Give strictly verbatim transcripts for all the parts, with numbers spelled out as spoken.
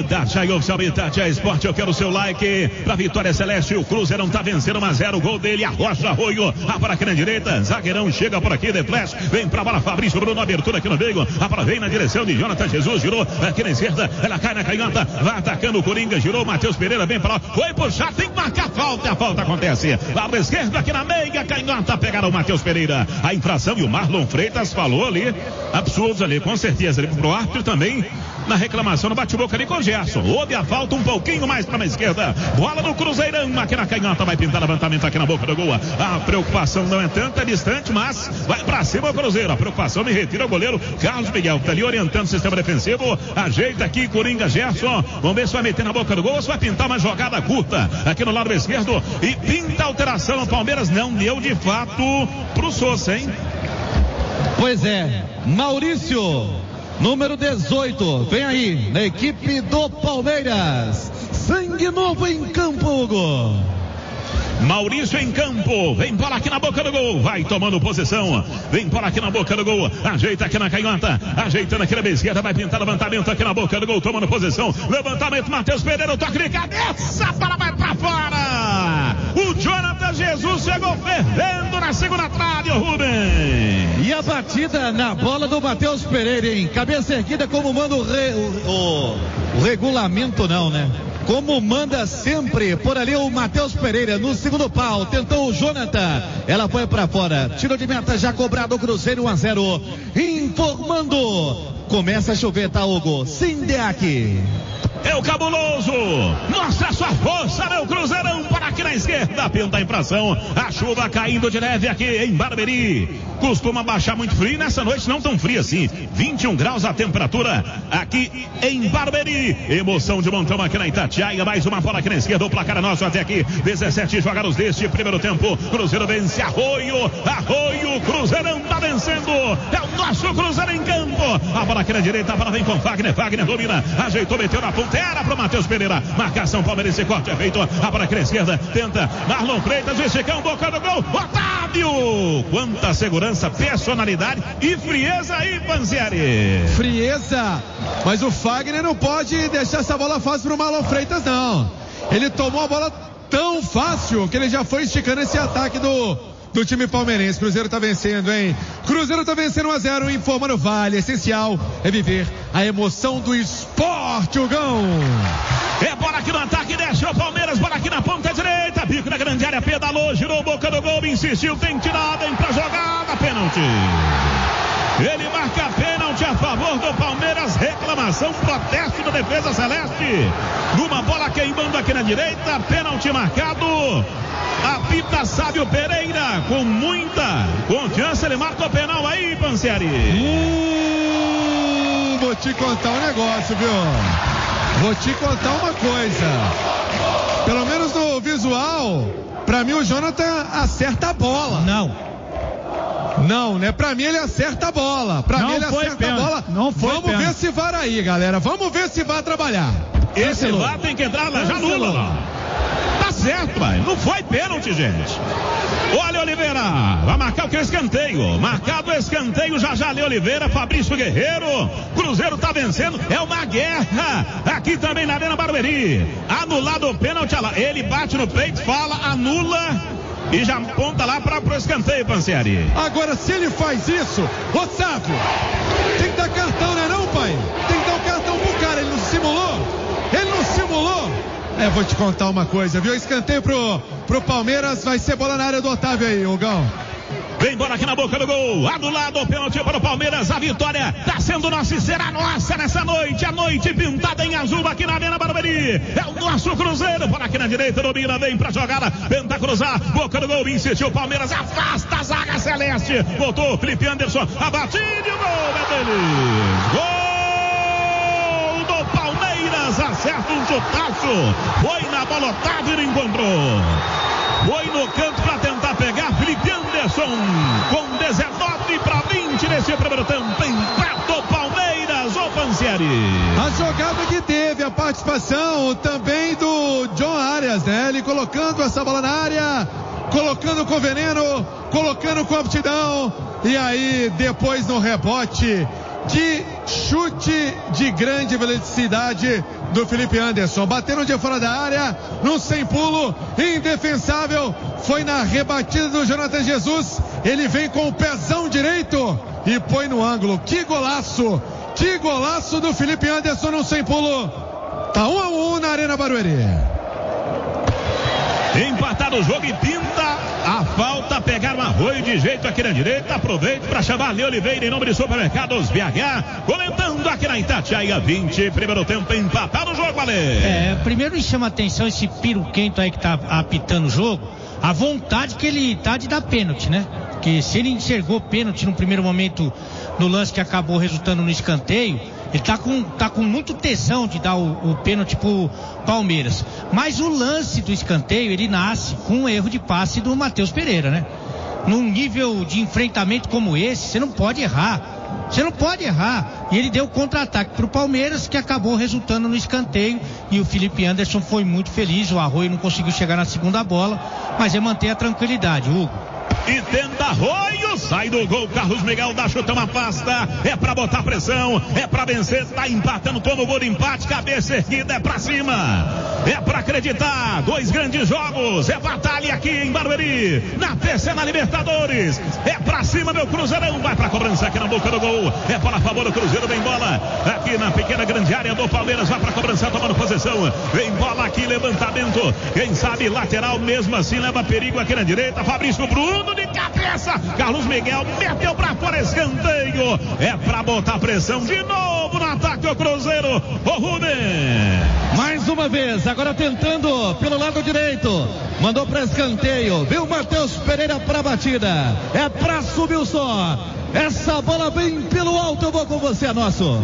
Itatiaia, oficial Itatiaia Esporte, eu quero o seu like pra Vitória Celeste. O Cruzeirão tá vencendo um a zero, gol dele, Arrocha Arroio, a para aqui na direita, zagueirão chega por aqui, de flash, vem pra bola, Fabrício Bruno, abertura aqui no meio, a bola vem na direção de Jonathan Jesus, girou aqui na esquerda, ela cai na canhota, vai atacando o Coringa, girou, Matheus Pereira, vem pra lá, foi puxar, tem que marcar falta, a falta acontece, lado esquerdo aqui na meia, canhota, pegaram o Matheus Pereira, a infração, e o Marlon Freitas falou ali, absurdos ali, com certeza, ali pro árbitro também, na reclamação, no bate-boca ali com o Gerson. Houve a falta um pouquinho mais para a esquerda. Bola no Cruzeirão, aqui na canhota, vai pintar levantamento aqui na boca do gol. A preocupação não é tanta, é distante, mas vai para cima o Cruzeiro. A preocupação me retira o goleiro Carlos Miguel, que tá ali orientando o sistema defensivo. Ajeita aqui, Coringa Gerson. Vamos ver se vai meter na boca do gol ou se vai pintar uma jogada curta aqui no lado esquerdo. E pinta a alteração. O Palmeiras não deu de fato pro Sousa, hein? Pois é, Maurício, número dezoito, vem aí, na equipe do Palmeiras. Sangue novo em campo, Hugo. Maurício em campo, vem bola aqui na boca do gol, vai tomando posição, vem bola aqui na boca do gol, ajeita aqui na canhota, ajeitando aqui na esquerda, vai pintar levantamento aqui na boca do gol, tomando posição, levantamento, Matheus Pereira, o toque de cabeça, a bola vai pra fora, o Jonathan Jesus chegou fervendo na segunda trave, o Rubem. E a batida na bola do Matheus Pereira, hein, cabeça erguida como manda o, re, o, o, o regulamento não, né? Como manda sempre por ali o Matheus Pereira no segundo pau, tentou o Jonathan, ela foi pra fora, tiro de meta já cobrado o Cruzeiro, um a zero, informando, começa a chover, tá, Hugo? Sindeac. É o cabuloso, mostra sua força, meu Cruzeirão, para aqui na esquerda, pinta a infração, a chuva caindo de leve aqui em Barueri, costuma baixar muito frio, nessa noite não tão frio assim, vinte e um graus a temperatura aqui em Barueri, emoção de montão aqui na Itatiaia, mais uma bola aqui na esquerda, o placar é nosso até aqui, dezessete jogados deste primeiro tempo, Cruzeiro vence, Arroio, Arroio, Cruzeirão tá vencendo, é o nosso Cruzeiro em campo, a bola aqui na direita, a bola vem com Fagner, Fagner domina, ajeitou, meteu na ponta, era pro Matheus Pereira, marcação palmeirense, corte é feito, a bola aqui na esquerda, tenta, Marlon Freitas, esticão, boca do gol, Otávio, quanta segurança, personalidade e frieza aí, Panzieri. Frieza, mas o Fagner não pode deixar essa bola fácil pro Marlon Freitas, não. Ele tomou a bola tão fácil que ele já foi esticando esse ataque do, do time palmeirense. Cruzeiro tá vencendo, hein? Cruzeiro tá vencendo um a zero, informando o Vale. Essencial é viver a emoção do esporte, Hugão. É bola aqui no ataque, deixa o Palmeiras, bola aqui na ponta direita, bico na grande área, pedalou, girou, boca do gol, insistiu, tem tirada, vem pra jogada, pênalti. Ele marca pênalti a favor do Palmeiras, reclamação, protesto da defesa celeste. Numa bola queimando aqui na direita, pênalti marcado. Apita Sábio Pereira, com muita confiança, ele marca o penal aí, Panzieri. Hum, vou te contar um negócio, viu? Vou te contar uma coisa. Pelo menos no visual, pra mim o Jonathan acerta a bola. Não. Não, né? Pra mim ele acerta a bola. Pra não mim ele acerta pênalti. a bola. Não foi Vamos pênalti. ver se vai aí, galera. Vamos ver se vai trabalhar. Esse lá tem que entrar lá, já anula lá. Tá certo, vai. Não foi pênalti, gente. Olha Oliveira, vai marcar o que é escanteio. Marcado o escanteio, já já lê Oliveira, Fabrício Guerreiro. Cruzeiro tá vencendo, é uma guerra. Aqui também na Arena Barueri. Anulado o pênalti, olha lá. Ele bate no peito, fala, anula. E já aponta lá para o escanteio, Panzieri. Agora, se ele faz isso, ô Sávio, tem que dar cartão, né não, pai? Tem que dar o cartão pro cara, ele não simulou? Ele não simulou? É, vou te contar uma coisa, viu? Escanteio pro, pro Palmeiras, vai ser bola na área do Otávio aí, Hugão. Vem bola aqui na boca do gol, anulado o pênalti para o Palmeiras, a vitória tá sendo nossa e será nossa nessa noite, a noite pintada em azul aqui na Arena Barueri, é o nosso Cruzeiro, bola aqui na direita, domina, vem pra jogada, tenta cruzar, boca do gol, insistiu o Palmeiras, afasta a zaga celeste, voltou Felipe Anderson, a batida e o gol é deles, gol do Palmeiras, acerta um chutaço, foi na bola, Otávio e encontrou. Foi no canto para tentar pegar Felipe Anderson com dezenove para vinte nesse primeiro tempo. Empata o Palmeiras, o Panzieri. A jogada que teve a participação também do John Arias, né? Ele colocando essa bola na área, colocando com veneno, colocando com aptidão. E aí depois no rebote de chute de grande velocidade do Felipe Anderson. Bateram de fora da área, num sem pulo, indefensável. Foi na rebatida do Jonathan Jesus. Ele vem com o pezão direito e põe no ângulo. Que golaço! Que golaço do Felipe Anderson num sem pulo. Tá um a um na Arena Barueri. Empatar o jogo e pinta a falta. Pegaram Arroio de jeito aqui na direita. Aproveito para chamar Lê Oliveira em nome de Supermercados B H. Comentando aqui na Itatiaia. vinte, primeiro tempo, empatar o jogo, Ale. É, primeiro me chama a atenção esse piruquento aí que tá apitando o jogo. A vontade que ele tá de dar pênalti, né? Porque se ele enxergou pênalti no primeiro momento no lance que acabou resultando no escanteio, ele tá com, tá com muito tesão de dar o, o pênalti pro Palmeiras. Mas o lance do escanteio, ele nasce com um erro de passe do Matheus Pereira, né? Num nível de enfrentamento como esse, você não pode errar. Você não pode errar. E ele deu contra-ataque pro Palmeiras, que acabou resultando no escanteio. E o Felipe Anderson foi muito feliz. O Arroio não conseguiu chegar na segunda bola, mas é manter a tranquilidade, Hugo. E tenta Arroio, sai do gol, Carlos Miguel dá chutão, afasta, é pra botar pressão, é pra vencer, tá empatando, toma o gol de empate, cabeça erguida, é pra cima, é pra acreditar, dois grandes jogos, é batalha aqui em Barueri, na terceira Libertadores, é pra cima meu Cruzeirão, vai pra cobrança aqui na boca do gol, é para a favor do Cruzeiro, vem bola, aqui na pequena grande área do Palmeiras, vai pra cobrança, tomando posição, vem bola aqui, levantamento, quem sabe lateral, mesmo assim leva perigo aqui na direita, Fabrício Bruno de cabeça, Carlos Miguel meteu pra fora, escanteio, é pra botar pressão de novo no ataque do Cruzeiro, o Rubem. Mais uma vez, agora tentando pelo lado direito, mandou pra escanteio, viu Matheus Pereira pra batida, é pra subir o som, essa bola vem pelo alto, eu vou com você, é nosso.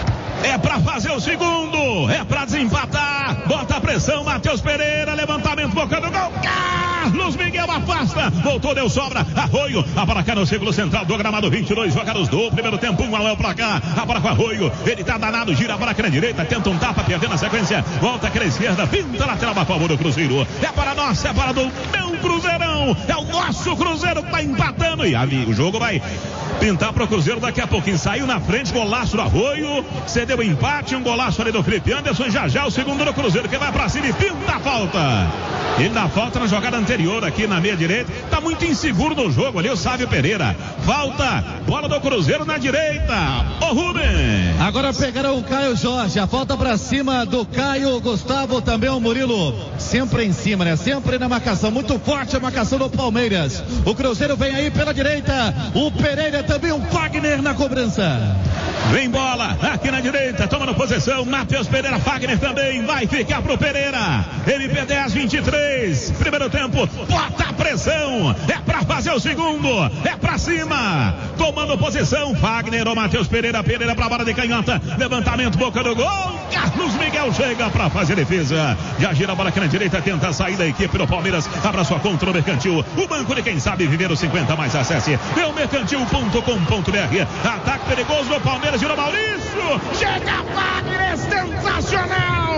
É pra fazer o segundo, é pra desempatar, bota a pressão, Matheus Pereira, levantamento, boca do gol, Carlos Miguel afasta, voltou, deu sobra, Arroio, a para cá no círculo central do gramado, vinte e dois jogados do primeiro tempo, um ao pra cá, a para com Arroio, ele tá danado, gira para cá na direita, tenta um tapa, perdendo a sequência, volta aqui na esquerda, pinta lateral a favor do Cruzeiro, é para nós, é para do meu Cruzeirão, é o nosso Cruzeiro que tá empatando, e ali o jogo vai pintar pro Cruzeiro daqui a pouquinho, saiu na frente, golaço do Arroio, cedeu o empate, um golaço ali do Felipe Anderson, já já o segundo do Cruzeiro, que vai pra cima e pinta a falta, ele dá falta na jogada anterior aqui na meia direita, tá muito inseguro no jogo ali o Sávio Pereira, falta, bola do Cruzeiro na direita, o Rubem. Agora pegaram o Caio Jorge, a falta pra cima do Caio, Gustavo, também o Murilo, sempre em cima, né, sempre na marcação, muito forte a marcação do Palmeiras, o Cruzeiro vem aí pela direita, o Pereira também, o Fagner na cobrança. Vem bola, aqui na direita, toma na posição, Matheus Pereira, Fagner também, vai ficar pro Pereira, M P dez, vinte e três, primeiro tempo, bota a pressão, é pra fazer o segundo, é pra cima, tomando posição, Fagner ou Matheus Pereira, Pereira pra bola de canhota, levantamento, boca do gol, Carlos Miguel chega pra fazer defesa, já gira a bola aqui na direita, tenta sair da equipe do Palmeiras, abra sua conta no Mercantil, o banco de quem sabe viver os cinquenta mais, acesse meu mercantil ponto com ponto b r, ataque perigoso do Palmeiras, girou Maurício, chega Fagner, sensacional,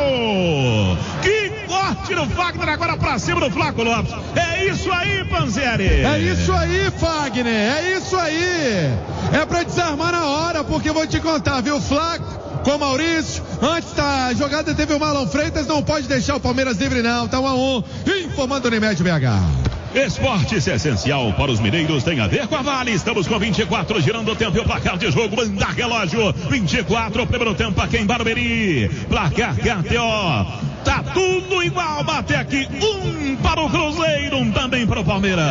que corte no Fagner, agora pra cima do Flaco Lopes, é isso aí, Panzeri, é isso aí, Fagner, é isso aí, é pra desarmar na hora, porque vou te contar, viu, Flaco com Maurício, antes da jogada teve o Marlon Freitas, não pode deixar o Palmeiras livre não, tá um a um, informando o Unimed B H. Esportes é essencial para os mineiros, tem a ver com a Vale. Estamos com vinte e quatro, girando o tempo e o placar de jogo. Manda relógio, vinte e quatro, primeiro tempo aqui em Barueri. Placar K T O. Tá tudo igual, bate aqui. Um para o Cruzeiro, um também para o Palmeiras.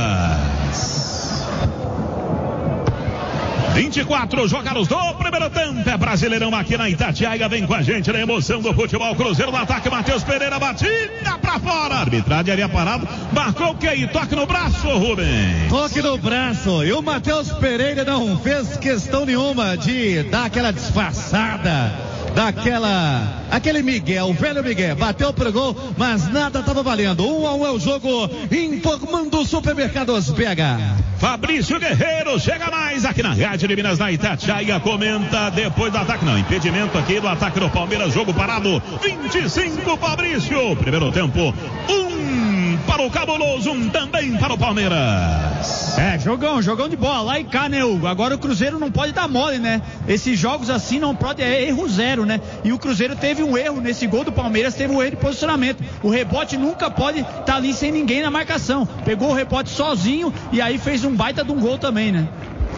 vinte e quatro jogados do primeiro tempo, é Brasileirão aqui na Itatiaia, vem com a gente na emoção do futebol, Cruzeiro no ataque, Matheus Pereira, batida pra fora, a arbitragem havia parado, marcou o que aí, toque no braço, Rubem. Toque no braço, e o Matheus Pereira não fez questão nenhuma de dar aquela disfarçada, daquela, aquele Miguel, o velho Miguel, bateu pro gol, mas nada estava valendo, um a um é o jogo, informando o Supermercados B H. Fabrício Guerreiro chega mais aqui na Rádio de Minas, na Itatiaia, comenta depois do ataque, não, impedimento aqui do ataque do Palmeiras, jogo parado, vinte e cinco, Fabrício, primeiro tempo, um para o Cabuloso, um também para o Palmeiras. É, jogão, jogão de bola, lá e cá, né, Hugo? Agora o Cruzeiro não pode dar mole, né? Esses jogos assim não pode, é erro zero, né? E o Cruzeiro teve um erro nesse gol do Palmeiras, teve um erro de posicionamento. O rebote nunca pode estar tá ali sem ninguém na marcação. Pegou o rebote sozinho e aí fez um baita de um gol também, né?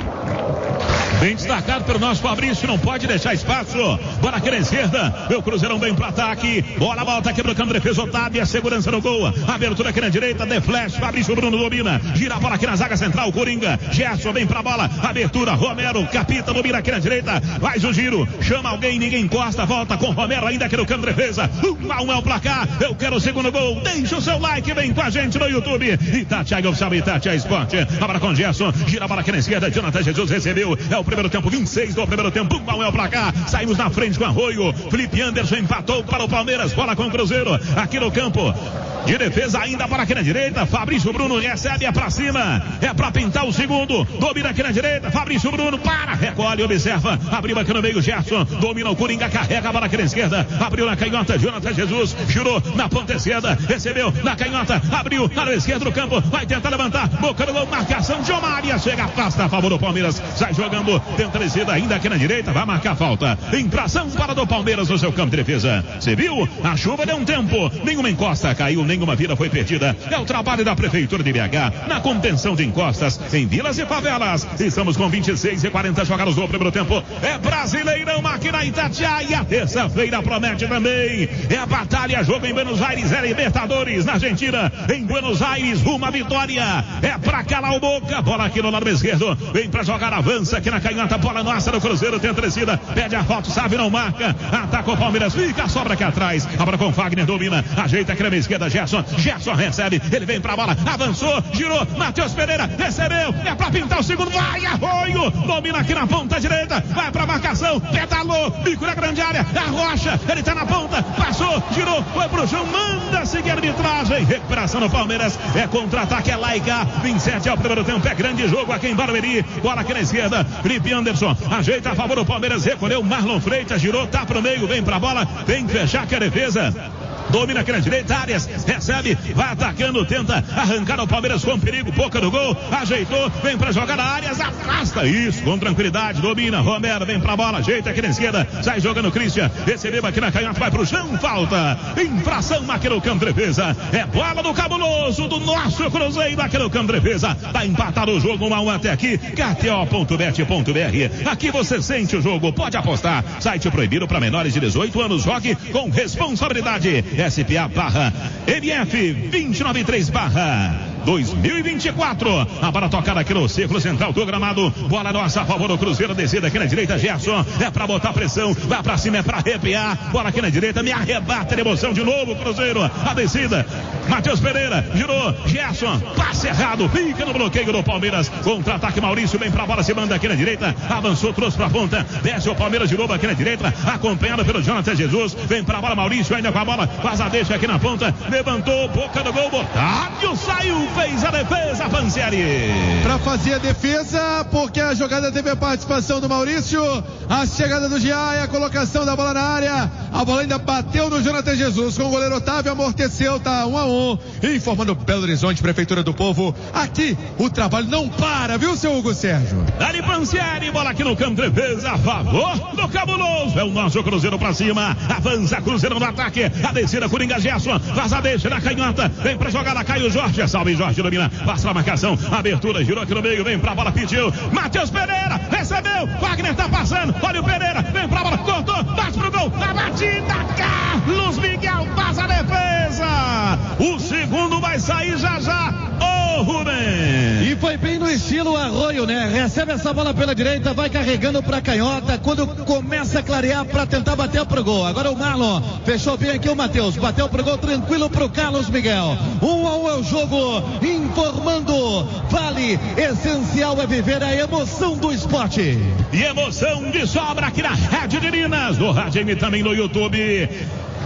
Bem destacado pelo nosso Fabrício, não pode deixar espaço. Bola aqui na esquerda, o Cruzeirão bem pro ataque. Bola, volta aqui pro campo, defesa Otávio, a segurança no gol. Abertura aqui na direita, de flash, Fabrício Bruno domina. Gira a bola aqui na zaga central, Coringa. Gerson vem pra bola, abertura, Romero, Capita domina aqui na direita. Faz o giro, chama alguém, ninguém encosta, volta com Romero ainda aqui no campo, defesa. Um a um é o placar, eu quero o segundo gol. Deixa o seu like, vem com a gente no YouTube. Itatiaia Oficial, Itatiaia Esporte. Agora com Gerson, gira a bola aqui na esquerda, Jonathan Jesus recebeu. É o primeiro tempo, vinte e seis do primeiro tempo, um é o placar, saímos na frente com Arroio, Felipe Anderson empatou para o Palmeiras, bola com o Cruzeiro, aqui no campo de defesa ainda para aqui na direita, Fabrício Bruno recebe, é pra cima, é pra pintar o segundo, domina aqui na direita, Fabrício Bruno para, recolhe, observa, abriu aqui no meio, Gerson, domina o Coringa, carrega a bola aqui na esquerda, abriu na canhota, Jonathan Jesus, girou na ponta esquerda, recebeu na canhota, abriu na esquerda do campo, vai tentar levantar, boca no gol, marcação de Omaria, chega, afasta a favor do Palmeiras, sai jogando, tenta descida ainda aqui na direita, vai marcar falta, infração para do Palmeiras no seu campo de defesa, você viu? A chuva deu um tempo, nenhuma encosta caiu, nenhuma vida foi perdida, é o trabalho da Prefeitura de B H, na contenção de encostas em vilas e favelas, estamos com vinte e seis e quarenta jogados no primeiro tempo, é Brasileirão aqui na Itatiaia, terça-feira promete também, é a batalha, jogo em Buenos Aires, é Libertadores na Argentina, em Buenos Aires, uma vitória, é pra calar o Boca, bola aqui no lado esquerdo, vem pra jogar, avança aqui na canhota, bola nossa do Cruzeiro, tenta descida, pede a falta, sabe, não marca, ataca o Palmeiras, fica, sobra aqui atrás, agora com Fagner, domina, ajeita aqui na esquerda, Gerson, Gerson recebe, ele vem pra bola, avançou, girou, Matheus Pereira, recebeu, é pra pintar o segundo, vai, Arroio, domina aqui na ponta direita, vai pra marcação, pedalou, bico na grande área, a Rocha, ele tá na ponta, passou, girou, foi pro chão, manda seguir a arbitragem, recuperação no Palmeiras, é contra-ataque, é Laica, vinte e sete é o primeiro tempo, é grande jogo aqui em Barueri, bola aqui na esquerda, Felipe Anderson, ajeita a favor do Palmeiras, recolheu, Marlon Freitas, girou, tá pro meio, vem pra bola, tem que fechar que a defesa. Domina aqui na direita, Arias, recebe, vai atacando, tenta arrancar o Palmeiras com perigo, boca do gol, ajeitou, vem pra jogar a Arias, afasta, isso, com tranquilidade, domina, Romero, vem pra bola, ajeita aqui na esquerda, sai jogando Christian, recebeu aqui na canhota, vai pro chão, falta, infração aqui no campo de defesa, é bola do cabuloso, do nosso Cruzeiro aqui no campo de defesa, tá empatado o jogo, um a um até aqui, K T O ponto bet ponto B R, aqui você sente o jogo, pode apostar, site proibido para menores de dezoito anos, jogue com responsabilidade. S P A barra M F dois nove três barra dois mil e vinte e quatro, a bola tocada aqui no círculo central do gramado, bola nossa a favor do Cruzeiro, descida aqui na direita, Gerson, é pra botar pressão, vai pra cima, é pra arrepiar, bola aqui na direita, me arrebata a emoção de novo, Cruzeiro, a descida, Matheus Pereira, girou, Gerson, passe errado, fica no bloqueio do Palmeiras, contra-ataque, Maurício, vem pra bola, se manda aqui na direita, avançou, trouxe pra ponta, desce o Palmeiras de novo aqui na direita, acompanhado pelo Jonathan Jesus, vem pra bola, Maurício, ainda com a bola, faz a deixa aqui na ponta, levantou, boca do gol, Otávio saiu, fez a defesa, Pansieri. Pra fazer a defesa, porque a jogada teve a participação do Maurício, a chegada do Giaia, a colocação da bola na área, a bola ainda bateu no Jonathan Jesus, com o goleiro Otávio, amorteceu, tá um a um, informando Belo Horizonte, Prefeitura do Povo, aqui o trabalho não para, viu, seu Hugo Sérgio? Dali Pansieri, bola aqui no campo de defesa, a favor do cabuloso, é o nosso Cruzeiro pra cima, avança, Cruzeiro no ataque, a descida, Coringa, Gerson, faz a deixa na canhota, vem pra jogada, Caio Jorge, salve Jorge, domina, passa a marcação, abertura, girou aqui no meio, vem pra bola, pediu, Matheus Pereira, recebeu, Wagner tá passando, olha o Pereira, vem pra bola, cortou, bate pro gol, na batida, Carlos Miguel faz a defesa, o segundo vai sair já já, ô Rubem. E foi bem no estilo Arroio, né? Recebe essa bola pela direita, vai carregando pra canhota, quando começa a clarear pra tentar bater pro gol. Agora o Marlon fechou bem aqui o Matheus, bateu pro gol tranquilo pro Carlos Miguel. Um a um é o jogo, informando, vale, essencial é viver a emoção do esporte. E emoção de sobra aqui na Rádio de Minas, no Rádio M também no YouTube.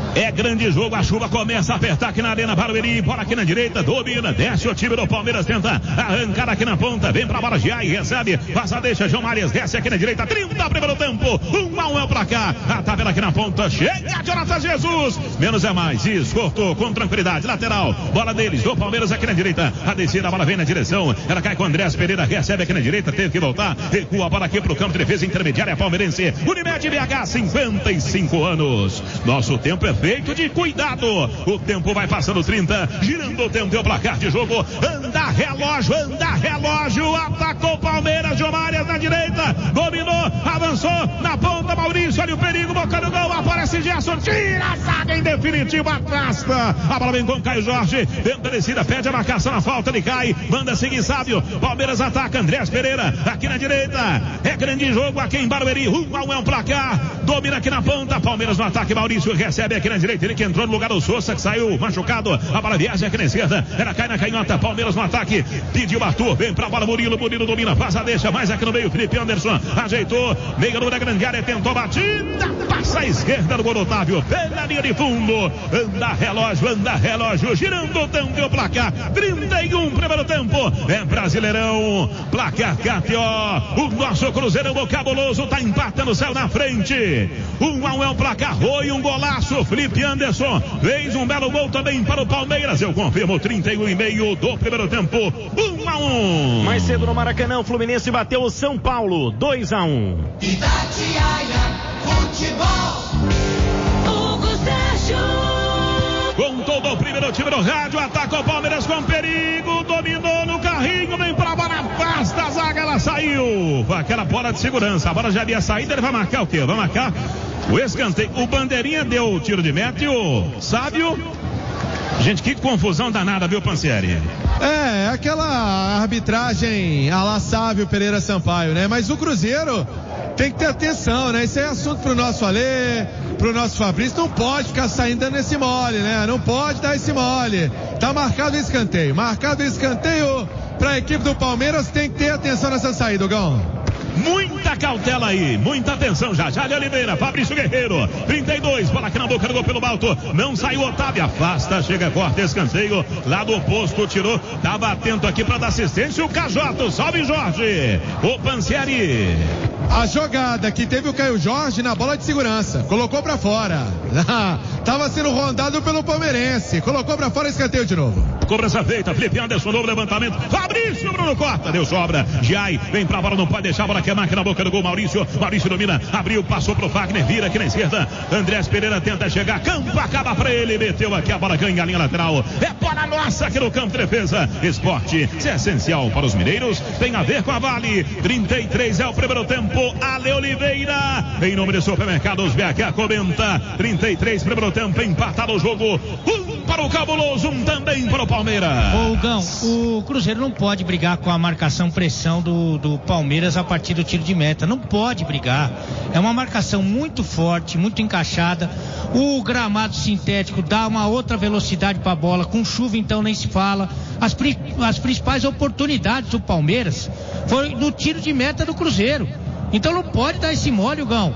É grande jogo, a chuva começa a apertar aqui na Arena Barueri, bola aqui na direita, domina, desce o time do Palmeiras, tenta arrancar aqui na ponta, vem pra bola, Giai, recebe, passa, deixa, João Marias, desce aqui na direita, trinta primeiro tempo, um a um é o placar, a tabela aqui na ponta, chega Jonathan Jesus, menos é mais, isso, cortou com tranquilidade, lateral, bola deles, do Palmeiras aqui na direita, a descida, a bola vem na direção, ela cai com o Andrés Pereira, recebe aqui na direita, teve que voltar, recua a bola aqui pro campo de defesa intermediária palmeirense, Unimed B H, cinquenta e cinco anos, nosso tempo é feito de cuidado, o tempo vai passando trinta, girando o tempo e o placar de jogo, anda relógio, anda relógio, atacou o Palmeiras, João Marias na direita, dominou, avançou, na ponta Maurício, olha o perigo, boca no gol, aparece Gerson, tira a zaga em definitivo, afasta, a bola vem com o Caio Jorge, tenta a descida, pede a marcação na falta, ele cai, manda seguir Sábio, Palmeiras ataca, Andrés Pereira, aqui na direita, é grande jogo aqui em Barueri, um a um é um placar, domina aqui na ponta, Palmeiras no ataque, Maurício recebe aqui na direita, ele que entrou no lugar do Sousa, que saiu machucado, a bola viaja aqui na esquerda, ela cai na canhota, Palmeiras no ataque, pediu Arthur, vem pra bola, Murilo, Murilo domina, passa, deixa, mais aqui no meio, Felipe Anderson, ajeitou, meio no da grande área, tentou batida, passa a esquerda do gol Otávio, pela linha de fundo, anda relógio, anda relógio, girando o tempo e o placar, trinta e um primeiro tempo, é Brasileirão, placar K T O, o nosso Cruzeirão, o cabuloso, tá empatando, saiu na frente, um a um é um placar, Rui, um golaço, Felipe Anderson, fez um belo gol também para o Palmeiras, eu confirmo, trinta e um e meio do primeiro tempo, um a um. Mais cedo no Maracanã, o Fluminense bateu o São Paulo, dois a um. Itatiaia Futebol, Hugo Sérgio. Com todo o primeiro time do rádio, ataca o Palmeiras com perigo, dominou no carrinho, vem pra bola, afasta a zaga, ela saiu, aquela bola de segurança, a bola já havia saído, ele vai marcar o quê? Vai marcar o escanteio, o bandeirinha deu o tiro de meta e o Sábio, gente, que confusão danada, viu, Pansieri? É, aquela arbitragem a lá Sábio Pereira Sampaio, né? Mas o Cruzeiro tem que ter atenção, né? Isso é assunto pro nosso Alê, pro nosso Fabrício, não pode ficar saindo dando esse mole, né? Não pode dar esse mole. Tá marcado o escanteio, marcado o escanteio pra equipe do Palmeiras, tem que ter atenção nessa saída, Gão. Muita cautela aí, muita atenção já. Jale Oliveira, Fabrício Guerreiro, trinta e dois, bola aqui na boca do gol pelo alto. Não saiu Otávio, afasta, chega, corta, escanteio. Lado oposto, tirou, tava atento aqui para dar assistência. O Cajoto, salve Jorge. O Pansieri. A jogada que teve o Caio Jorge na bola de segurança, colocou pra fora. Tava sendo rondado pelo palmeirense, colocou pra fora, escanteio de novo. Cobrança feita, Felipe Anderson, novo levantamento. Fabrício, Bruno corta, deu sobra. Giai, vem pra bola, não pode deixar a bola queimar aqui na boca do gol. Maurício, Maurício domina, abriu, passou pro Fagner, vira aqui na esquerda. Andrés Pereira tenta chegar, campo acaba pra ele, meteu aqui a bola, ganha a linha lateral. É bola nossa aqui no campo de defesa. Esporte, isso é essencial para os mineiros, tem a ver com a Vale. trinta e três é o primeiro tempo. Ale Oliveira, em nome de Supermercados B H, comenta. trinta e três, primeiro tempo, empatado o jogo. Um para o cabuloso, um também para o Palmeiras. Ô, Gão, o Cruzeiro não pode brigar com a marcação pressão do, do Palmeiras a partir do tiro de meta. Não pode brigar. É uma marcação muito forte, muito encaixada. O gramado sintético dá uma outra velocidade para a bola. Com chuva, então, nem se fala. As, as principais oportunidades do Palmeiras foram no tiro de meta do Cruzeiro. Então não pode dar esse mole, Gão.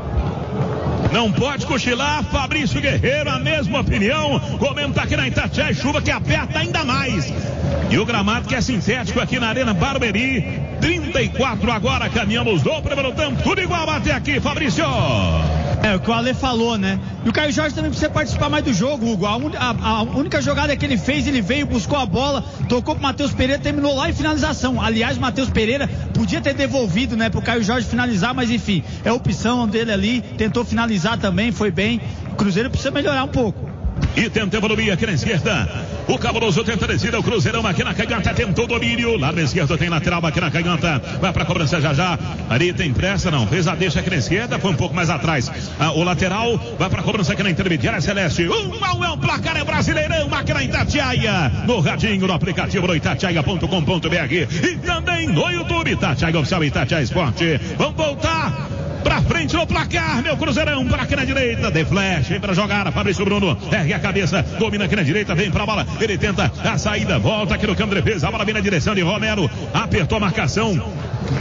Não pode cochilar, Fabrício Guerreiro, a mesma opinião. Comenta aqui na Itatiaia, chuva que aperta ainda mais. E o gramado que é sintético aqui na Arena Barueri. trinta e quatro agora, caminhamos do primeiro tempo. Tudo igual até aqui, Fabrício. É o que o Ale falou, né? E o Caio Jorge também precisa participar mais do jogo, Hugo. A, un, a, a única jogada que ele fez, ele veio, buscou a bola, tocou pro Matheus Pereira, terminou lá em finalização. Aliás, o Matheus Pereira podia ter devolvido, né, pro Caio Jorge finalizar, mas enfim, é a opção dele ali, tentou finalizar também, foi bem. O Cruzeiro precisa melhorar um pouco. E tenta evoluir aqui na esquerda. O cabuloso tenta descida. O Cruzeirão aqui na canhota tentou domínio. Lá na esquerda tem lateral aqui na canhota. Vai pra cobrança já já. Ali tem pressa, não. Fez a deixa aqui na esquerda. Foi um pouco mais atrás. Ah, o lateral vai pra cobrança aqui na intermediária. Celeste. Um a um é um placar. É Brasileirão aqui na Itatiaia. No radinho, no aplicativo do itatiaia ponto com ponto b r. E também no YouTube. Itatiaia Oficial Itatiaia Esporte. Vamos voltar pra frente no placar, meu Cruzeirão, pra aqui na direita, de flash, vem pra jogar, Fabrício Bruno, ergue a cabeça, domina aqui na direita, vem pra bola, ele tenta a saída, volta aqui no campo de defesa, a bola vem na direção de Romero, apertou a marcação,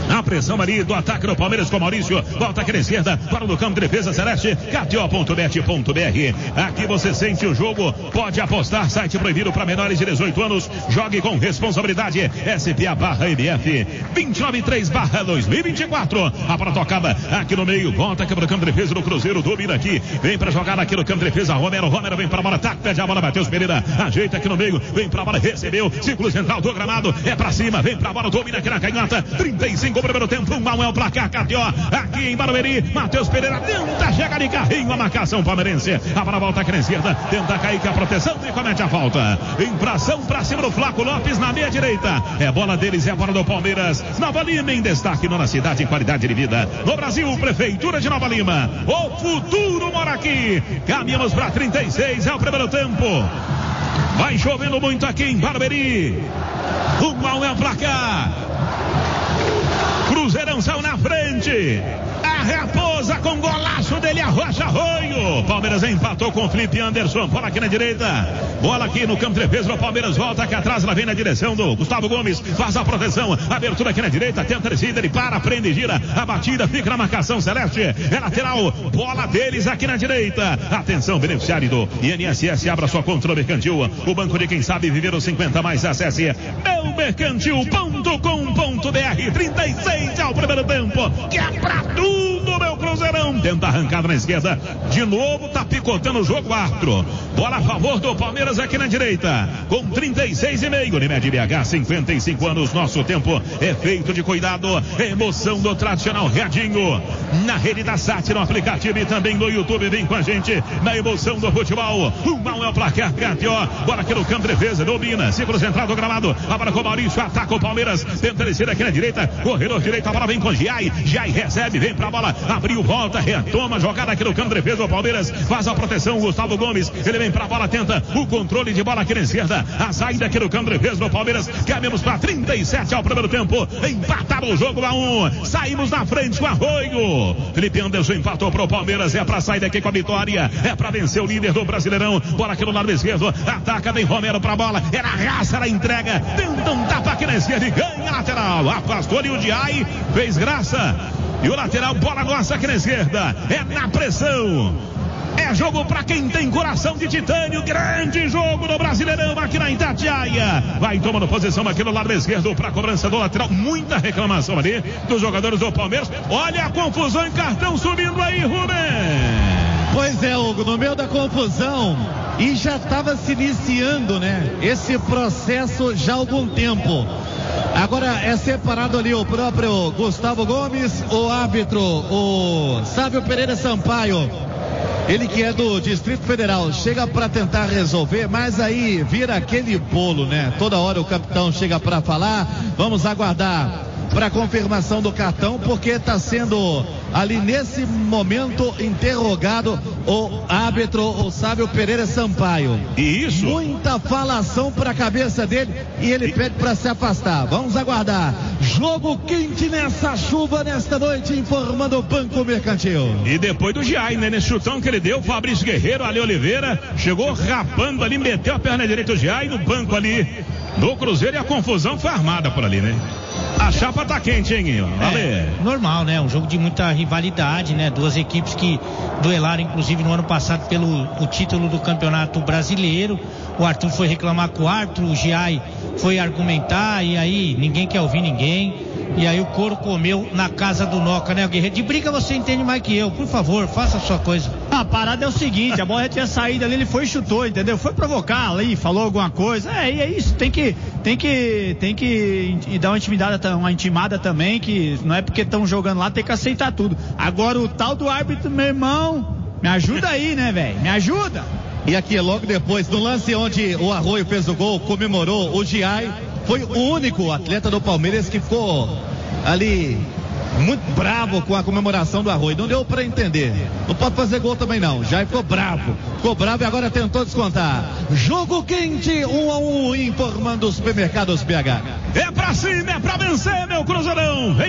A pressão ali do ataque do Palmeiras com Maurício. Volta aqui na esquerda, para o campo de defesa celeste, K T O ponto bet ponto B R. Aqui você sente o jogo, pode apostar, site proibido para menores de dezoito anos. Jogue com responsabilidade. S P A barra M F vinte e nove três barra dois mil e vinte e quatro. A bola tocada aqui no meio, volta aqui para o campo de defesa do Cruzeiro, domina aqui, vem para jogar aqui no campo de defesa, Romero, Romero vem para a bola, ataque, pede a bola, Matheus Pereira, ajeita aqui no meio, vem para a bola, recebeu, círculo central do gramado, é para cima, vem para a bola, domina aqui na canhota, trinta e cinco primeiro tempo, um mal é o placar, K T O, aqui em Barueri, Matheus Pereira tenta chegar de carrinho, a marcação palmeirense, a bola volta aqui na esquerda, tenta cair com a proteção e comete a falta, infração para cima do Flaco Lopes na meia direita, é bola deles, é bola do Palmeiras, Nova Lima em destaque, nona cidade em qualidade de vida, no Brasil, Prefeitura de Nova Lima, o futuro mora aqui, caminhamos para trinta e seis, é o primeiro tempo, vai chovendo muito aqui em Barueri, o mal é o placar, Cruzeirão saiu na frente, a Raposa com golaço dele, a Rocha Arroio, Palmeiras empatou com o Felipe Anderson, bola aqui na direita, bola aqui no campo de defesa, o Palmeiras volta aqui atrás, ela vem na direção do Gustavo Gomes, faz a proteção, abertura aqui na direita, tenta a descida, ele para, prende, gira, a batida, fica na marcação celeste, é lateral, bola deles aqui na direita, atenção, beneficiário do I N S S, abra sua conta no Mercantil, o banco de quem sabe viver os cinquenta mais, acesse meu mercantil ponto com ponto B R, trinta e seis ao primeiro tempo, que é pra tudo, meu Cruzeirão, tenta arrancada na esquerda, de novo tá picotando o jogo, árbitro, bola a favor do Palmeiras aqui na direita, com trinta e seis e meio, Unimed B H, cinquenta e cinco anos, nosso tempo é feito de cuidado, emoção do tradicional Redinho, na rede da Sat, no aplicativo e também no YouTube, vem com a gente, na emoção do futebol, o mal é o placar, K T O, bola aqui no campo de defesa, domina, círculo central do gramado, a bola com o Maurício, ataca o Palmeiras, tenta descer aqui na direita, corredor direito, a bola vem com Giai, Giai recebe, vem pra bola, abriu, volta, retoma, jogada aqui no campo de defesa, o Palmeiras faz a proteção, Gustavo Gomes, ele vem pra bola, tenta o controle de bola aqui na esquerda, a saída aqui no campo de defesa do Palmeiras, caminhamos para trinta e sete ao primeiro tempo, empatado o jogo a um, saímos na frente com Arroio, Felipe Anderson empatou pro Palmeiras, é pra sair daqui com a vitória, é pra vencer o líder do Brasileirão, bola aqui no lado esquerdo, ataca, vem Romero pra bola, era raça, era entrega, tenta um tapa aqui na esquerda e ganha a lateral, afastou ali o Diai, fez graça, e o lateral, bola nossa aqui na esquerda, é na pressão, é jogo pra quem tem coração de titânio, grande jogo do Brasileirão aqui na Itatiaia, vai tomando posição aqui no lado esquerdo pra cobrança do lateral, muita reclamação ali dos jogadores do Palmeiras, olha a confusão em cartão subindo aí, Rubem. Pois é, Hugo, no meio da confusão, e já estava se iniciando, né, esse processo já há algum tempo. Agora é separado ali o próprio Gustavo Gomes, o árbitro, o Sávio Pereira Sampaio, ele que é do Distrito Federal, chega para tentar resolver, mas aí vira aquele bolo, né? Toda hora o capitão chega para falar, vamos aguardar para confirmação do cartão, porque está sendo ali nesse momento interrogado o árbitro, o Sávio Pereira Sampaio. E isso? Muita falação para a cabeça dele e ele pede para se afastar. Vamos aguardar. Jogo quente nessa chuva nesta noite, informando o Banco Mercantil. E depois do Giai, né? Nesse chutão que ele deu, Fabrício Guerreiro, Ale Oliveira, chegou rapando ali, meteu a perna direita do Giai no banco ali do Cruzeiro e a confusão foi armada por ali, né? A chapa tá quente, hein, Ale? É, normal, né? Um jogo de muita rivalidade, né? Duas equipes que duelaram, inclusive, no ano passado pelo o título do Campeonato Brasileiro. O Arthur foi reclamar com o árbitro, o Giai foi argumentar e aí ninguém quer ouvir ninguém. E aí o couro comeu na casa do Noca, né, Guerreiro? De briga você entende mais que eu. Por favor, faça a sua coisa. A parada é o seguinte, a bola já tinha saído ali, ele foi e chutou, entendeu? Foi provocar ali, falou alguma coisa. É, e é isso, tem que tem que tem que e dar uma intimidada, uma intimada também, que não é porque estão jogando lá, tem que aceitar tudo. Agora o tal do árbitro, meu irmão, me ajuda aí, né, velho? Me ajuda. E aqui logo depois, no lance onde o Arroio fez o gol, comemorou, o Giai foi o único atleta do Palmeiras que ficou ali muito bravo com a comemoração do Arroio. Não deu para entender. Não pode fazer gol também não. Já ficou bravo. Ficou bravo e agora tentou descontar. Jogo quente, um a um, informando os supermercados B H. É pra cima, é pra vencer, meu Cruzeirão. Vem Gerson.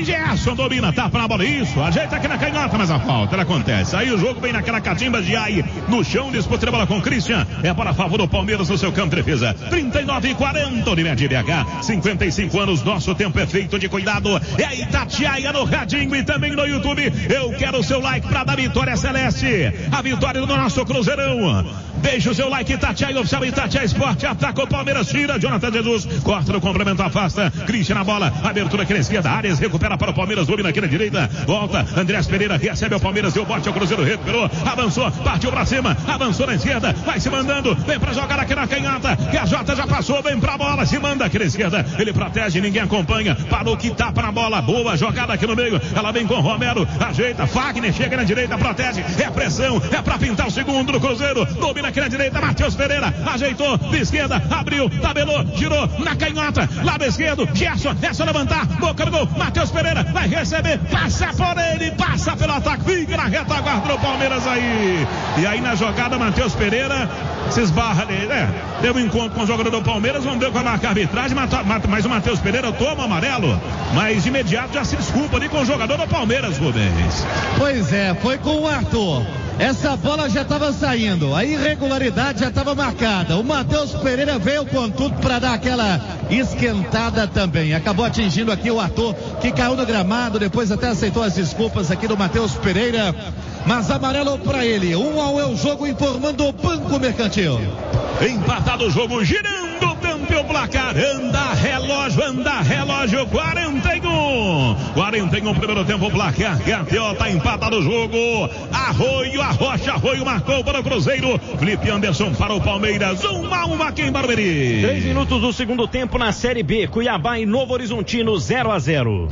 Gerson domina, tapa na bola, isso, ajeita aqui na canhota, mas a falta, ela acontece. Aí o jogo vem naquela catimba de ai, no chão, disputa a bola com o Christian, é para a favor do Palmeiras no seu campo de defesa. trinta e nove e quarenta, Unimed B H, cinquenta e cinco anos, nosso tempo é feito de cuidado. É a Itatiaia no radinho e também no YouTube. Eu quero o seu like para dar vitória celeste, a vitória do nosso Cruzeirão. Deixa o seu like, Itatiaia Oficial, Itatiaia Esporte, ataca o Palmeiras, tira, Jonathan Jesus, corta no complemento, afasta, Christian na bola, abertura aqui na esquerda, Arias recupera para o Palmeiras, domina aqui na direita, volta, Andrés Pereira recebe o Palmeiras, deu bote ao Cruzeiro, recuperou, avançou, partiu pra cima, avançou na esquerda, vai se mandando, vem pra jogar aqui na canhota, que a Jota já passou, vem pra bola, se manda aqui na esquerda, ele protege, ninguém acompanha, parou que tapa na bola, boa jogada aqui no meio, ela vem com Romero, ajeita, Fagner chega na direita, protege, é pressão, é pra pintar o segundo do Cruzeiro, domina aqui na direita, Matheus Pereira, ajeitou, de esquerda, abriu, tabelou, girou, na canhota, lado esquerdo, Gerson, é só levantar, boca do gol, Matheus Pereira, vai receber, passa por ele, passa pelo ataque, fica na retaguarda do Palmeiras aí, e aí na jogada, Matheus Pereira se esbarra ali, é, teve um encontro com o jogador do Palmeiras, vamos ver com a marca arbitragem, mas o Matheus Pereira toma amarelo, mas de imediato já se desculpa ali com o jogador do Palmeiras, Rubens. Pois é, foi com o Arthur. Essa bola já estava saindo, a irregularidade já estava marcada. O Matheus Pereira veio com tudo para dar aquela esquentada também. Acabou atingindo aqui o Arthur, que caiu no gramado, depois até aceitou as desculpas aqui do Matheus Pereira. Mas amarelo para ele. Um ao é o jogo, informando o Banco Mercantil. Empatado o jogo, girando o tempo e o placar. Anda relógio, anda relógio, quarenta e um. quarenta e um primeiro tempo, o placar. G T O tá empatado o jogo. Arroio, Arrocha, Arroio marcou para o Cruzeiro. Felipe Anderson para o Palmeiras. Um a um aqui em Barueri. Três minutos do segundo tempo na Série B. Cuiabá e Novo Horizontino, zero a zero.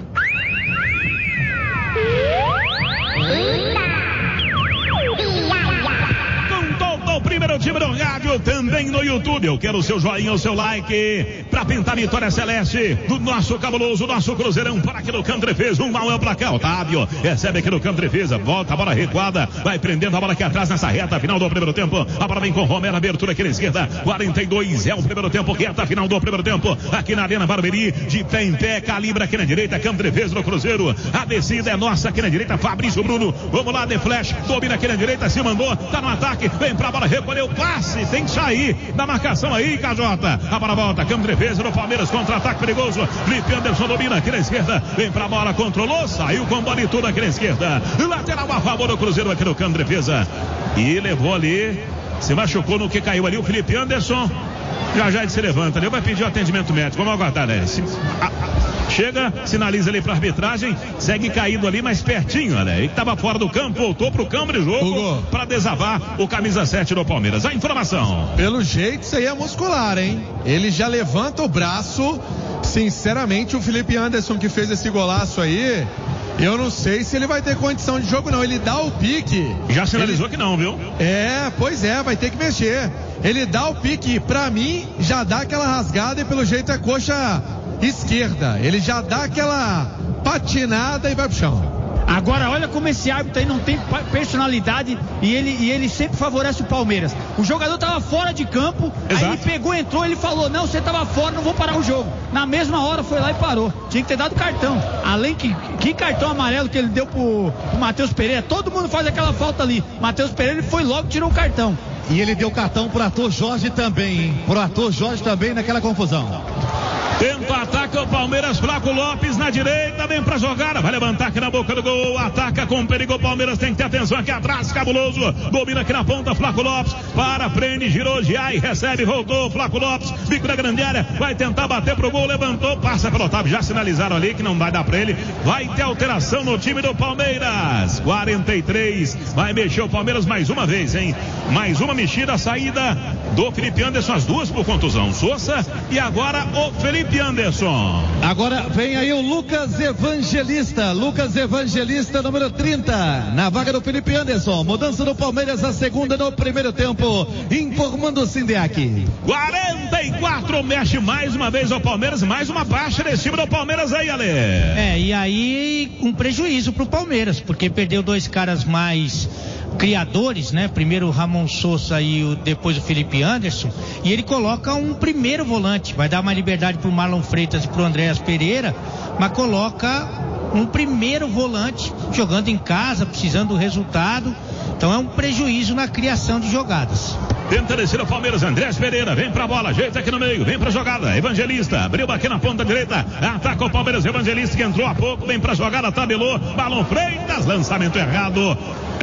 O primeiro time do rádio, também no YouTube. Eu quero o seu joinha, o seu like pra pintar a vitória celeste do nosso cabuloso, nosso Cruzeirão para aqui no campo de defesa. Um mal é o placar. Otávio recebe aqui no campo de defesa, volta a bola recuada, vai prendendo a bola aqui atrás nessa reta final do primeiro tempo. A bola vem com Romero, abertura aqui na esquerda. quarenta e dois é o primeiro tempo, reta final do primeiro tempo aqui na Arena Barueri. De pé em pé, calibra aqui na direita, campo de defesa do Cruzeiro. A descida é nossa aqui na direita, Fabrício Bruno. Vamos lá, de flash, domina aqui na direita, se mandou, tá no ataque, vem pra bola, recolheu o passe, tem que sair da marcação aí, Cajota. A bola volta, campo de defesa do Palmeiras, contra-ataque perigoso. Felipe Anderson domina aqui na esquerda, vem pra bola, controlou, saiu com bola e tudo aqui na esquerda. Lateral a favor do Cruzeiro aqui no campo de defesa. E levou ali, se machucou no que caiu ali o Felipe Anderson. Já já ele se levanta ali, vai pedir o atendimento médico. Vamos aguardar, né? Se, a, a, chega, sinaliza ali pra arbitragem, segue caído ali, mais pertinho, né? Ele tava fora do campo, voltou pro campo de jogo para desavar o camisa sete do Palmeiras. A informação. Pelo jeito, isso aí é muscular, hein? Ele já levanta o braço. Sinceramente, o Felipe Anderson que fez esse golaço aí, eu não sei se ele vai ter condição de jogo, não. Ele dá o pique. Já sinalizou ele... que não, viu? É, pois é, vai ter que mexer. Ele dá o pique, pra mim, já dá aquela rasgada e pelo jeito é coxa esquerda. Ele já dá aquela patinada e vai pro chão. Agora olha como esse árbitro aí não tem personalidade e ele, e ele sempre favorece o Palmeiras. O jogador tava fora de campo, Exato. Aí ele pegou, entrou, ele falou, não, você tava fora, não vou parar o jogo. Na mesma hora foi lá e parou. Tinha que ter dado cartão. Além que, que cartão amarelo que ele deu pro, pro Matheus Pereira. Todo mundo faz aquela falta ali. Matheus Pereira ele foi logo e tirou o cartão. E ele deu cartão pro Arthur Jorge também, hein? Pro Arthur Jorge também naquela confusão. Tenta o ataque o Palmeiras, Flaco Lopes na direita, vem pra jogar, vai levantar aqui na boca do gol, ataca com perigo o Palmeiras, tem que ter atenção aqui atrás, cabuloso, domina aqui na ponta, Flaco Lopes, para, prende, girou, Giai, recebe, voltou, Flaco Lopes, bico da grande área, vai tentar bater pro gol, levantou, passa pelo Otávio, já sinalizaram ali que não vai dar pra ele, vai ter alteração no time do Palmeiras, quarenta e três, vai mexer o Palmeiras mais uma vez, hein, mais uma mexida, a saída do Felipe Anderson, as duas por contusão, Sousa e agora o Felipe Anderson. Agora vem aí o Lucas Evangelista, Lucas Evangelista número trinta, na vaga do Felipe Anderson, mudança do Palmeiras, a segunda no primeiro tempo, informando o Sindeac. quarenta e quatro, mexe mais uma vez o Palmeiras, mais uma baixa desse time do Palmeiras aí, Ale. É, e aí um prejuízo pro Palmeiras, porque perdeu dois caras mais criadores, né? Primeiro o Ramon Sousa e o, depois o Felipe Anderson, e ele coloca um primeiro volante, vai dar mais liberdade pro Marlon Freitas e pro Andréas Pereira, mas coloca um primeiro volante jogando em casa, precisando do resultado. Então é um prejuízo na criação de jogadas. Tenta descer o Palmeiras, Andrés Pereira, vem pra bola, ajeita aqui no meio, vem pra jogada, Evangelista, abriu aqui na ponta direita, ataca o Palmeiras, Evangelista que entrou há pouco, vem pra jogada, tabelou, Balão Freitas, lançamento errado.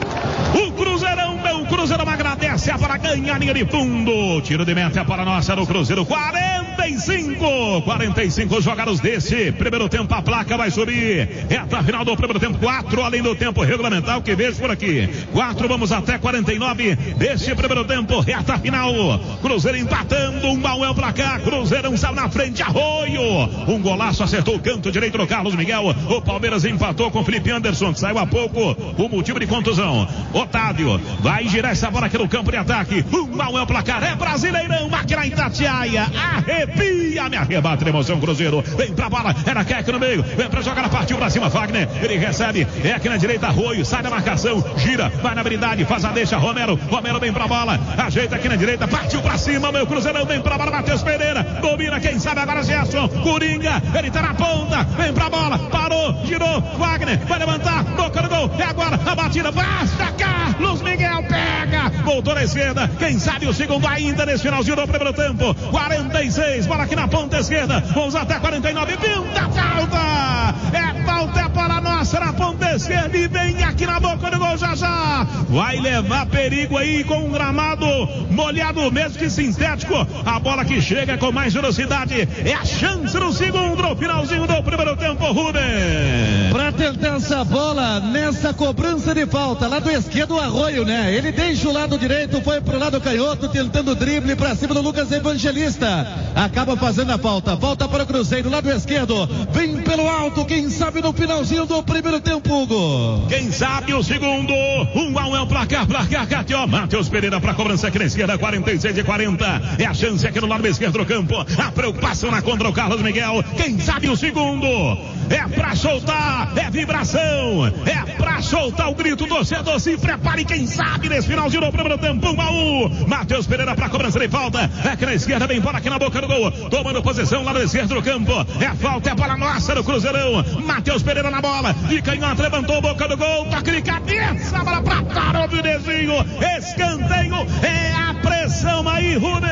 O Cruzeirão, meu Cruzeirão agradece a para ganhar a linha de fundo. Tiro de meta para nossa no Cruzeiro. quarenta e cinco, quarenta e cinco jogados desse primeiro tempo. A placa vai subir. Reta final do primeiro tempo. quatro além do tempo regulamentar. O que vejo por aqui. quatro, vamos até quarenta e nove desse primeiro tempo. Reta final. Cruzeiro empatando. Um mal é o placar. Cruzeirão saiu na frente. Arroio. Um golaço acertou o canto direito do Carlos Miguel. O Palmeiras empatou com o Felipe Anderson, que saiu há pouco. O motivo de contusão. Otávio vai girar essa bola aqui no campo de ataque. Um mal é o placar, é Brasileirão aqui na Itatiaia. Arrepia, me arrebata a emoção, Cruzeiro. Vem pra bola, era Keck no meio. Vem pra jogar, partiu pra cima, Wagner. Ele recebe, é aqui na direita, Arroio. Sai da marcação, gira, vai na habilidade, faz a deixa. Romero, Romero vem pra bola. Ajeita aqui na direita, partiu pra cima, meu Cruzeirão. Vem pra bola, Matheus Pereira. Domina, quem sabe agora, Gerson. Coringa, ele tá na ponta. Vem pra bola, parou, girou. Wagner vai levantar, boca no gol. É agora a batida, basta cá. Carlos Miguel pega, voltou na esquerda, quem sabe o segundo ainda nesse finalzinho do primeiro tempo. Quarenta e seis, bola aqui na ponta esquerda, vamos até quarenta e nove, pinta falta, é falta é para a nossa na ponta esquerda e vem aqui na boca do gol já já, vai levar perigo aí com um gramado molhado mesmo que sintético, a bola que chega com mais velocidade, é a chance no segundo, no finalzinho do primeiro tempo, Rubem. Para tentar essa bola nessa cobrança de falta, lá do esquerdo do Arroio, né? Ele deixa o lado direito, foi pro lado canhoto, tentando drible pra cima do Lucas Evangelista. Acaba fazendo a falta. Volta para o Cruzeiro, lado esquerdo. Vem pelo alto, quem sabe no finalzinho do primeiro tempo, Hugo. Quem sabe o segundo. Um a um é o placar, placar, Catió. Matheus Pereira pra cobrança aqui na esquerda, quarenta e seis e quarenta. É a chance aqui no lado esquerdo do campo. A preocupação na contra o Carlos Miguel. Quem sabe o segundo. É pra soltar, é vibração. É pra soltar o grito do torcedor. Se prepare, quem sabe nesse finalzinho do primeiro tempo, um a um. Matheus Pereira pra cobrança de falta, aqui na esquerda, vem bola aqui na boca do gol, tomando posição lá no esquerdo do campo, é falta, é bola nossa do Cruzeirão. Matheus Pereira na bola, de canhota, levantou a boca do gol, toque de cabeça, a bola pra fora, o videzinho, escanteio, é a pressão aí, Rubem.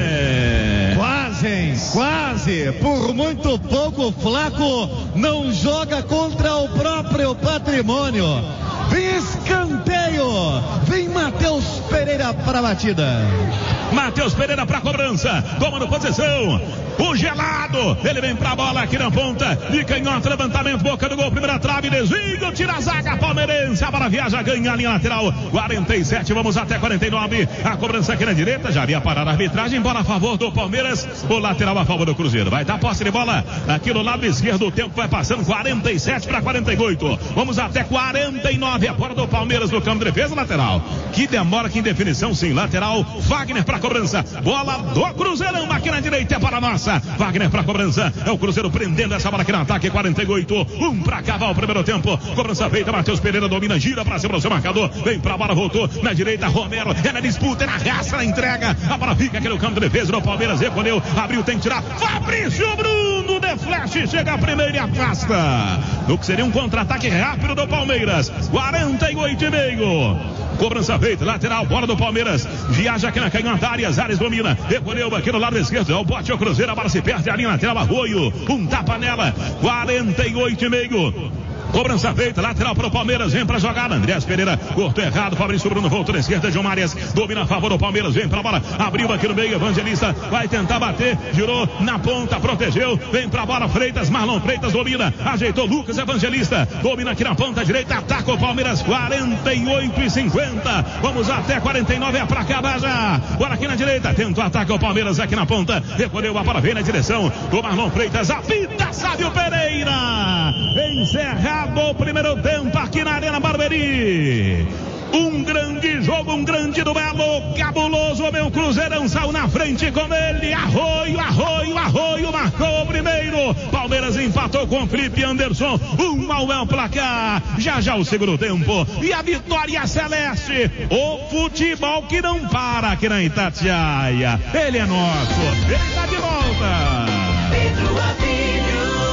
Quase, quase, por muito pouco o Flaco não joga contra o próprio patrimônio. Vem escanteio, vem Matheus Pereira para a batida. Matheus Pereira para a cobrança, tomando posição. O gelado, ele vem pra bola aqui na ponta, de canhota, levantamento, boca do gol, primeira trave, desvio, tira a zaga palmeirense, a bola viaja, ganha a linha lateral, quarenta e sete, vamos até quarenta e nove, a cobrança aqui na direita, já havia parado a arbitragem, bola a favor do Palmeiras, o lateral a favor do Cruzeiro, vai dar posse de bola, aqui no lado esquerdo, o tempo vai passando, quarenta e sete para quarenta e oito, vamos até quarenta e nove, a bola do Palmeiras no campo de defesa, lateral, que demora aqui em definição, sim, lateral, Wagner pra cobrança, bola do Cruzeirão, aqui na direita é para nós. Wagner para cobrança, é o Cruzeiro prendendo essa bola aqui no ataque, quarenta e oito, um para acabar o primeiro tempo, cobrança feita, Matheus Pereira domina, gira para cima do seu marcador, vem pra bola, voltou, na direita, Romero, é na disputa, é na raça, na entrega, a bola fica aqui no campo de defesa, o Palmeiras recolheu, abriu, tem que tirar, Fabrício Bruno, de flash, chega a primeira e afasta, no que seria um contra-ataque rápido do Palmeiras, quarenta e oito e meio, cobrança feita, lateral, bola do Palmeiras, viaja aqui na canhota, Arias, Arias domina, recolheu aqui no lado esquerdo, é o bote, é o Cruzeiro, a bola se perde ali na tela, Arroio, um tapa nela, quarenta e oito e meio. Cobrança feita, lateral para o Palmeiras, vem para jogar, Andrés Pereira, cortou errado, Fabrício Bruno voltou na esquerda, João Marias, domina a favor do Palmeiras, vem para a bola, abriu aqui no meio, Evangelista, vai tentar bater, girou na ponta, protegeu, vem para a bola, Freitas, Marlon Freitas domina, ajeitou Lucas Evangelista, domina aqui na ponta direita, ataca o Palmeiras, quarenta e oito e cinquenta, vamos até quarenta e nove, é para acabar já, bola aqui na direita, tenta o ataque o Palmeiras aqui na ponta, recolheu a bola, vem na direção do Marlon Freitas, apita Sábio Pereira, encerra o primeiro tempo aqui na Arena Barueri. Um grande jogo, um grande duelo, cabuloso, meu Cruzeirão saiu na frente com ele, Arroio, Arroio, Arroio, marcou o primeiro, Palmeiras empatou com Felipe Anderson, um ao é o placar, já já o segundo tempo, e a vitória celeste, o futebol que não para aqui na Itatiaia, ele é nosso, ele está de volta. Pedro Avilho.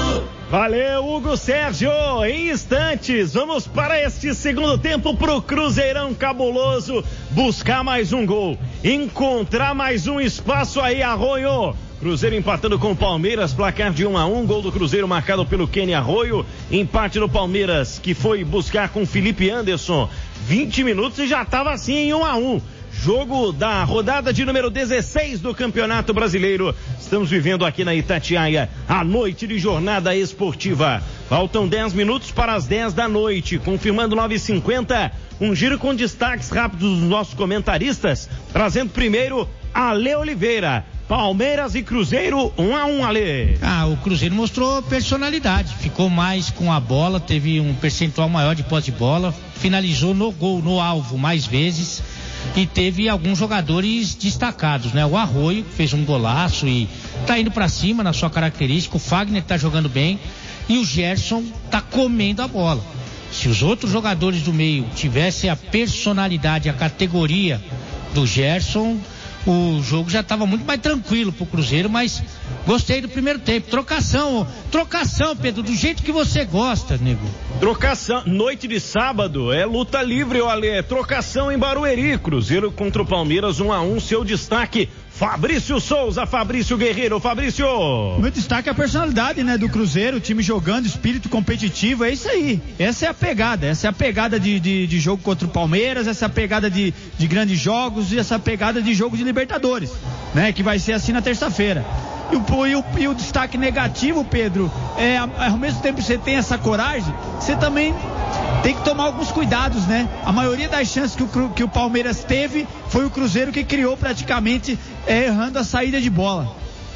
Valeu, Hugo Sérgio. Em instantes, vamos para este segundo tempo pro Cruzeirão cabuloso buscar mais um gol, encontrar mais um espaço aí, Arroio. Cruzeiro empatando com o Palmeiras, placar de um a um, gol do Cruzeiro marcado pelo Kenny Arroio, empate do Palmeiras que foi buscar com Felipe Anderson, vinte minutos e já estava assim em um a um. Jogo da rodada de número dezesseis do Campeonato Brasileiro. Estamos vivendo aqui na Itatiaia a noite de jornada esportiva. Faltam dez minutos para as dez da noite. Confirmando nove e cinquenta. Um giro com destaques rápidos dos nossos comentaristas. Trazendo primeiro Ale Oliveira. Palmeiras e Cruzeiro, um a um, Ale. Ah, o Cruzeiro mostrou personalidade. Ficou mais com a bola, teve um percentual maior de posse de bola. Finalizou no gol, no alvo, mais vezes. E teve alguns jogadores destacados, né? O Arroio fez um golaço e tá indo pra cima na sua característica. O Fagner tá jogando bem e o Gerson tá comendo a bola. Se os outros jogadores do meio tivessem a personalidade, a categoria do Gerson, o jogo já estava muito mais tranquilo pro Cruzeiro, mas gostei do primeiro tempo. Trocação, trocação, Pedro, do jeito que você gosta, nego. Trocação, noite de sábado, é luta livre, olha, trocação em Barueri, Cruzeiro contra o Palmeiras, um a um, seu destaque, Fabrício Souza, Fabrício Guerreiro, Fabrício. Meu destaque é a personalidade, né, do Cruzeiro, o time jogando, espírito competitivo, é isso aí, essa é a pegada, essa é a pegada de, de, de jogo contra o Palmeiras, essa é a pegada de, de grandes jogos e essa é a pegada de jogo de Libertadores, né, que vai ser assim na terça-feira. E o, e, o, e o destaque negativo, Pedro, é ao mesmo tempo que você tem essa coragem, você também tem que tomar alguns cuidados, né? A maioria das chances que o, que o Palmeiras teve foi o Cruzeiro que criou praticamente, é, errando a saída de bola.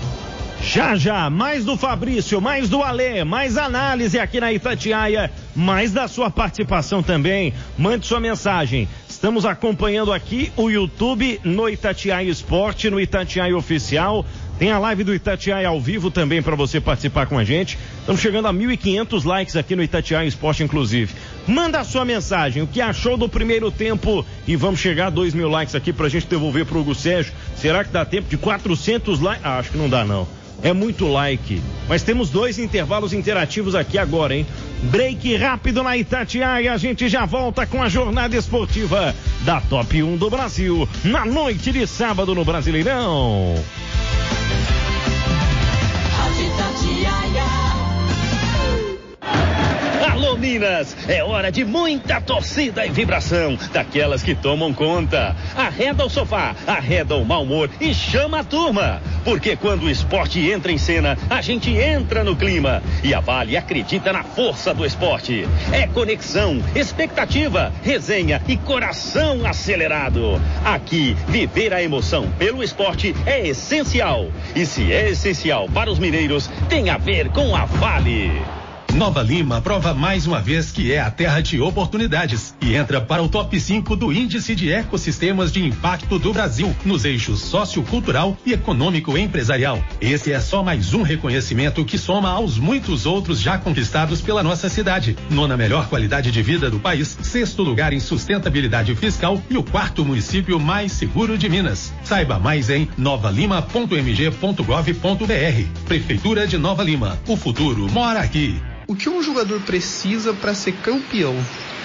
Já, já, mais do Fabrício, mais do Alê, mais análise aqui na Itatiaia, mais da sua participação também. Mande sua mensagem. Estamos acompanhando aqui o YouTube no Itatiaia Esporte, no Itatiaia Oficial. Tem a live do Itatiaia ao vivo também para você participar com a gente. Estamos chegando a mil e quinhentos likes aqui no Itatiaia Esporte, inclusive. Manda a sua mensagem, o que achou do primeiro tempo, e vamos chegar a dois mil likes aqui pra gente devolver pro Hugo Sérgio. Será que dá tempo de quatrocentos likes? Ah, acho que não dá não. É muito like. Mas temos dois intervalos interativos aqui agora, hein? Break rápido na Itatiaia. A gente já volta com a jornada esportiva da Top um do Brasil, na noite de sábado no Brasileirão. Alô Minas, é hora de muita torcida e vibração, daquelas que tomam conta. Arreda o sofá, arreda o mau humor e chama a turma, porque quando o esporte entra em cena, a gente entra no clima, e a Vale acredita na força do esporte. É conexão, expectativa, resenha e coração acelerado. Aqui, viver a emoção pelo esporte é essencial, e se é essencial para os mineiros, tem a ver com a Vale. Nova Lima prova mais uma vez que é a terra de oportunidades e entra para o top cinco do Índice de Ecossistemas de Impacto do Brasil, nos eixos sociocultural e econômico empresarial. Esse é só mais um reconhecimento que soma aos muitos outros já conquistados pela nossa cidade. Nona melhor qualidade de vida do país, sexto lugar em sustentabilidade fiscal e o quarto município mais seguro de Minas. Saiba mais em nova lima ponto m g ponto gov ponto b r. Prefeitura de Nova Lima. O futuro mora aqui. O que um jogador precisa para ser campeão?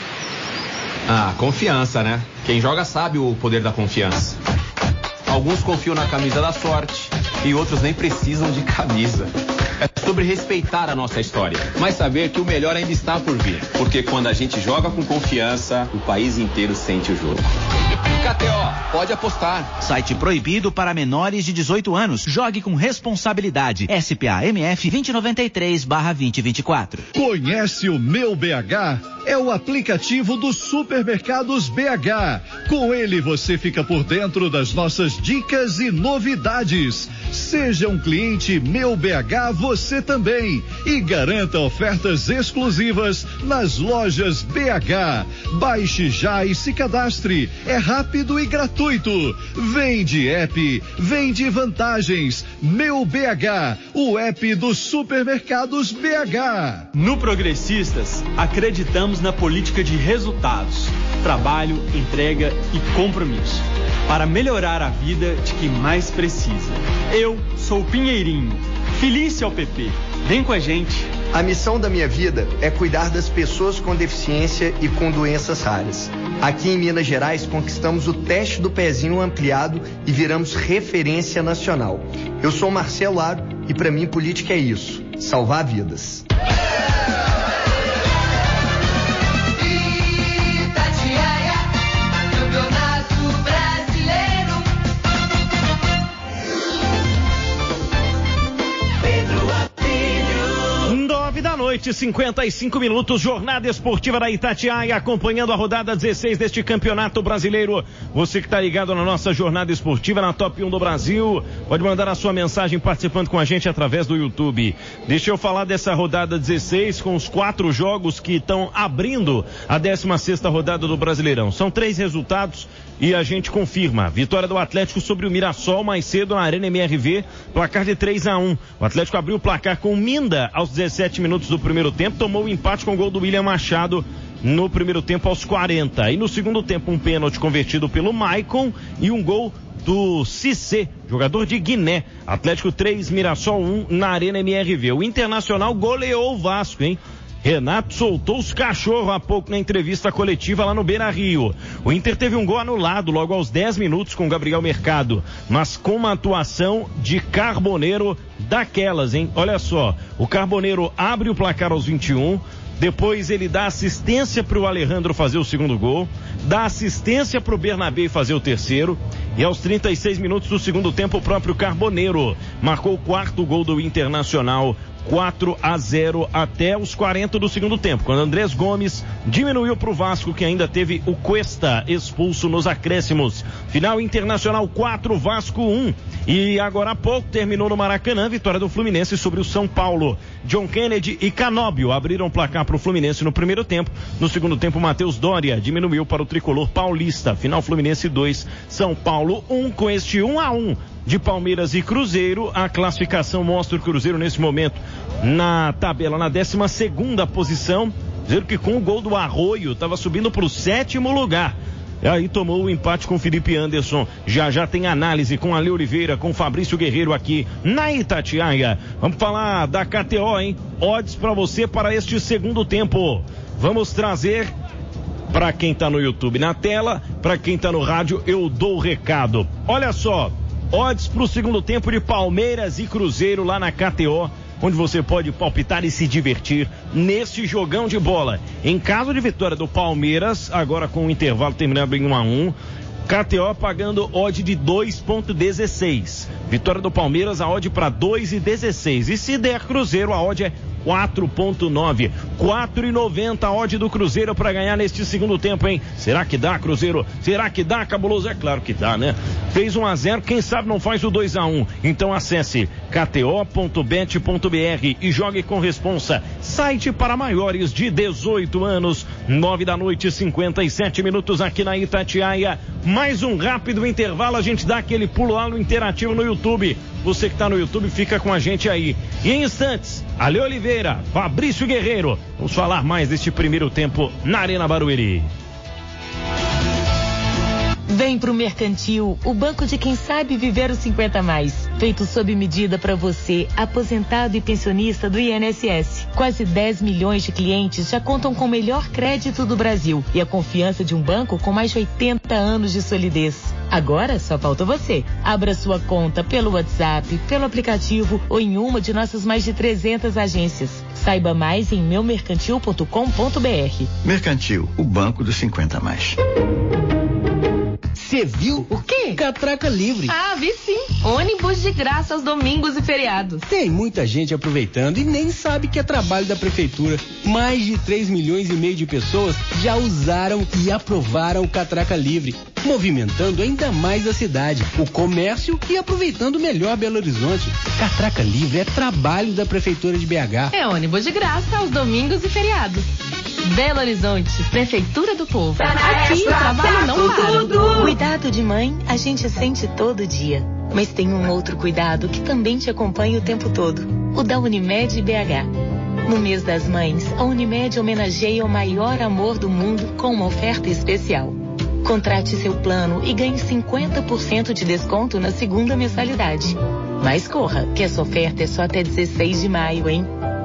Ah, confiança, né? Quem joga sabe o poder da confiança. Alguns confiam na camisa da sorte e outros nem precisam de camisa. É sobre respeitar a nossa história, mas saber que o melhor ainda está por vir. Porque quando a gente joga com confiança, o país inteiro sente o jogo. K T O, pode apostar. Site proibido para menores de dezoito anos. Jogue com responsabilidade. S P A M F dois zero nove três barra dois zero dois quatro. Conhece o Meu B H? É o aplicativo dos supermercados B H. Com ele você fica por dentro das nossas dicas e novidades. Seja um cliente Meu B H você também e garanta ofertas exclusivas nas lojas B H. Baixe já e se cadastre. É rápido e gratuito. Vende app, vende vantagens. Meu B H, o app dos supermercados B H. No Progressistas, acreditamos na política de resultados, trabalho, entrega e compromisso, para melhorar a vida de quem mais precisa. Eu sou o Pinheirinho, Felício ao P P. Vem com a gente. A missão da minha vida é cuidar das pessoas com deficiência e com doenças raras. Aqui em Minas Gerais conquistamos o teste do pezinho ampliado e viramos referência nacional. Eu sou Marcelo Aro e para mim política é isso, salvar vidas. Da noite, cinquenta e cinco minutos, jornada esportiva da Itatiaia, acompanhando a rodada dezesseis deste Campeonato Brasileiro. Você que está ligado na nossa jornada esportiva na Top um do Brasil, pode mandar a sua mensagem participando com a gente através do YouTube. Deixa eu falar dessa rodada dezesseis com os quatro jogos que estão abrindo a décima sexta rodada do Brasileirão. São três resultados e a gente confirma. Vitória do Atlético sobre o Mirassol mais cedo na Arena M R V, placar de três a um. O Atlético abriu o placar com Minda aos dezessete minutos do primeiro tempo, tomou o empate com o gol do William Machado no primeiro tempo aos quarenta. E no segundo tempo um pênalti convertido pelo Maicon e um gol do Cissé, jogador de Guiné. Atlético três, Mirassol um na Arena M R V. O Internacional goleou o Vasco, hein? Renato soltou os cachorros há pouco na entrevista coletiva lá no Beira-Rio. O Inter teve um gol anulado logo aos dez minutos com Gabriel Mercado, mas com uma atuação de Carboneiro daquelas, hein? Olha só, o Carboneiro abre o placar aos vinte e um, depois ele dá assistência para o Alejandro fazer o segundo gol, dá assistência para o Bernabé fazer o terceiro, e aos trinta e seis minutos do segundo tempo o próprio Carboneiro marcou o quarto gol do Internacional. quatro a zero até os quarenta do segundo tempo, quando Andrés Gomes diminuiu para o Vasco, que ainda teve o Cuesta expulso nos acréscimos. Final Internacional quatro, Vasco um. E agora há pouco terminou no Maracanã, vitória do Fluminense sobre o São Paulo. John Kennedy e Canóbio abriram o placar para o Fluminense no primeiro tempo. No segundo tempo, Matheus Doria diminuiu para o tricolor paulista. Final Fluminense dois, São Paulo um. Com este um a um de Palmeiras e Cruzeiro, a classificação mostra o Cruzeiro nesse momento na tabela, na décima segunda posição. Cruzeiro que com o gol do Arroio estava subindo para o sétimo lugar. E aí tomou o empate com o Felipe Anderson. Já já tem análise com Ale Oliveira, com Fabrício Guerreiro aqui na Itatiaia. Vamos falar da K T O, hein? Odds para você para este segundo tempo. Vamos trazer para quem tá no YouTube na tela, para quem tá no rádio eu dou o recado. Olha só, odds para o segundo tempo de Palmeiras e Cruzeiro lá na K T O, onde você pode palpitar e se divertir nesse jogão de bola. Em caso de vitória do Palmeiras, agora com o intervalo terminando em um a um, K T O pagando odd de dois ponto dezesseis. Vitória do Palmeiras, a odd para dois e dezesseis. E se der Cruzeiro, a odd é quatro ponto nove. quatro e noventa a odd do Cruzeiro para ganhar neste segundo tempo, hein? Será que dá, Cruzeiro? Será que dá, Cabuloso? É claro que dá, né? Fez um a zero, quem sabe não faz o dois a um. Então acesse k t o ponto bet ponto b r e jogue com responsa. Site para maiores de dezoito anos. nove da noite, cinquenta e sete minutos aqui na Itatiaia. Mais um rápido intervalo, a gente dá aquele pulo lá no interativo no YouTube. Você que está no YouTube, fica com a gente aí. E em instantes, Ale Oliveira, Fabrício Guerreiro. Vamos falar mais deste primeiro tempo na Arena Barueri. Vem pro Mercantil, o banco de quem sabe viver os cinquenta mais. Feito sob medida para você, aposentado e pensionista do I N S S. Quase dez milhões de clientes já contam com o melhor crédito do Brasil e a confiança de um banco com mais de oitenta anos de solidez. Agora só falta você. Abra sua conta pelo WhatsApp, pelo aplicativo ou em uma de nossas mais de trezentas agências. Saiba mais em meu mercantil ponto com ponto b r. Mercantil, o banco dos cinquenta mais. Você viu? O quê? Catraca Livre. Ah, vi sim. Ônibus de graça aos domingos e feriados. Tem muita gente aproveitando e nem sabe que é trabalho da prefeitura. Mais de três milhões e meio de pessoas já usaram e aprovaram o Catraca Livre, movimentando ainda mais a cidade, o comércio e aproveitando melhor Belo Horizonte. Catraca Livre é trabalho da prefeitura de B H. É ônibus de graça aos domingos e feriados. Belo Horizonte, Prefeitura do Povo. Aqui o trabalho não para. Cuidado de mãe, a gente sente todo dia. Mas tem um outro cuidado que também te acompanha o tempo todo. O da Unimed B H. No mês das mães, a Unimed homenageia o maior amor do mundo com uma oferta especial. Contrate seu plano e ganhe cinquenta por cento de desconto na segunda mensalidade. Mas corra, que essa oferta é só até dezesseis de maio, hein?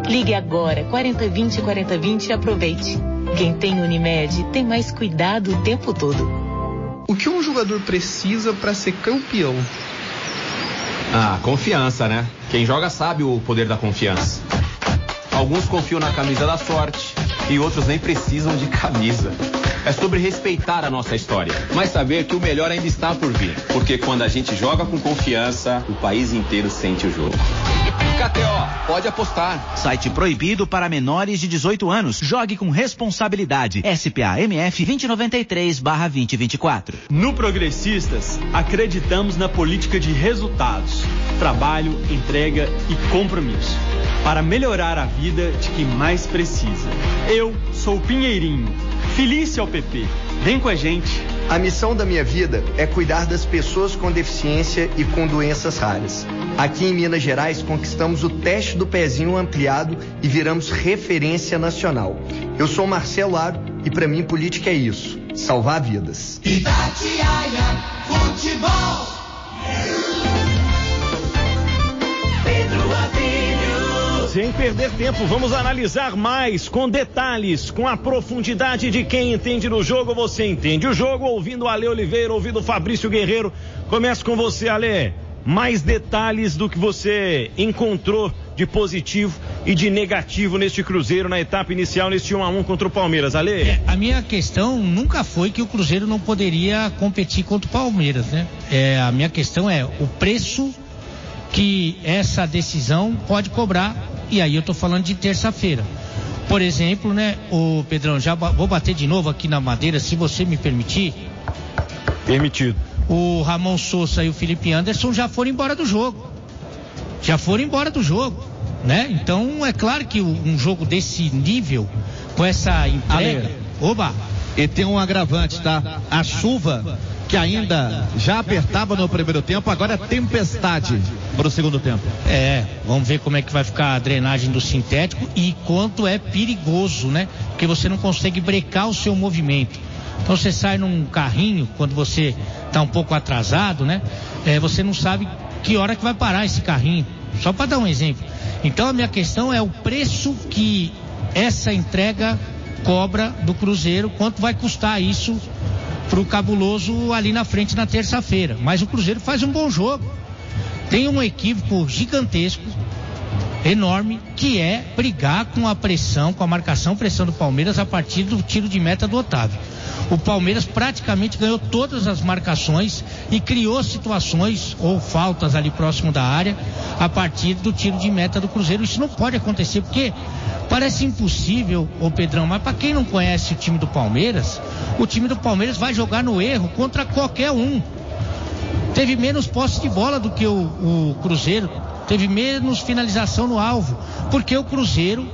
Ligue agora, quarenta vinte, quarenta vinte e aproveite. Quem tem Unimed tem mais cuidado o tempo todo. O que um jogador precisa para ser campeão? Ah, confiança, né? Quem joga sabe o poder da confiança. Alguns confiam na camisa da sorte e outros nem precisam de camisa. É sobre respeitar a nossa história, mas saber que o melhor ainda está por vir. Porque quando a gente joga com confiança, o país inteiro sente o jogo. K T O, pode apostar. Site proibido para menores de dezoito anos. Jogue com responsabilidade. S P A M F vinte noventa e três barra vinte vinte e quatro. No Progressistas, acreditamos na política de resultados, trabalho, entrega e compromisso, para melhorar a vida de quem mais precisa. Eu sou o Pinheirinho, Felício ao P P. Vem com a gente. A missão da minha vida é cuidar das pessoas com deficiência e com doenças raras. Aqui em Minas Gerais conquistamos o teste do pezinho ampliado e viramos referência nacional. Eu sou Marcelo Aro e para mim política é isso, salvar vidas. Itatiaia Futebol. Pedro Avilho. Sem perder tempo, vamos analisar mais com detalhes, com a profundidade de quem entende do jogo. Você entende o jogo ouvindo Ale Oliveira, ouvindo Fabrício Guerreiro. Começo com você, Ale. Mais detalhes do que você encontrou de positivo e de negativo neste Cruzeiro na etapa inicial, neste um a um contra o Palmeiras, Ale? É, a minha questão nunca foi que o Cruzeiro não poderia competir contra o Palmeiras, né? É, a minha questão é o preço que essa decisão pode cobrar, e aí eu tô falando de terça-feira. Por exemplo, né, o Pedrão, já vou bater de novo aqui na madeira, se você me permitir. Permitido. O Ramon Sousa e o Felipe Anderson já foram embora do jogo. Já foram embora do jogo, né? Então, é claro que um jogo desse nível, com essa entrega... Oba! E tem um agravante, tá? A chuva, que ainda já apertava no primeiro tempo, agora é tempestade para o segundo tempo. É, vamos ver como é que vai ficar a drenagem do sintético e quanto é perigoso, né? Porque você não consegue brecar o seu movimento. Então você sai num carrinho, quando você está um pouco atrasado, né? É, você não sabe que hora que vai parar esse carrinho. Só para dar um exemplo. Então a minha questão é o preço que essa entrega cobra do Cruzeiro, quanto vai custar isso pro Cabuloso ali na frente na terça-feira. Mas o Cruzeiro faz um bom jogo. Tem um equívoco gigantesco, enorme, que é brigar com a pressão, com a marcação, pressão do Palmeiras a partir do tiro de meta do Otávio. O Palmeiras praticamente ganhou todas as marcações e criou situações ou faltas ali próximo da área a partir do tiro de meta do Cruzeiro. Isso não pode acontecer, porque parece impossível, ô Pedrão, mas para quem não conhece o time do Palmeiras, o time do Palmeiras vai jogar no erro contra qualquer um. Teve menos posse de bola do que o, o Cruzeiro, teve menos finalização no alvo, porque o Cruzeiro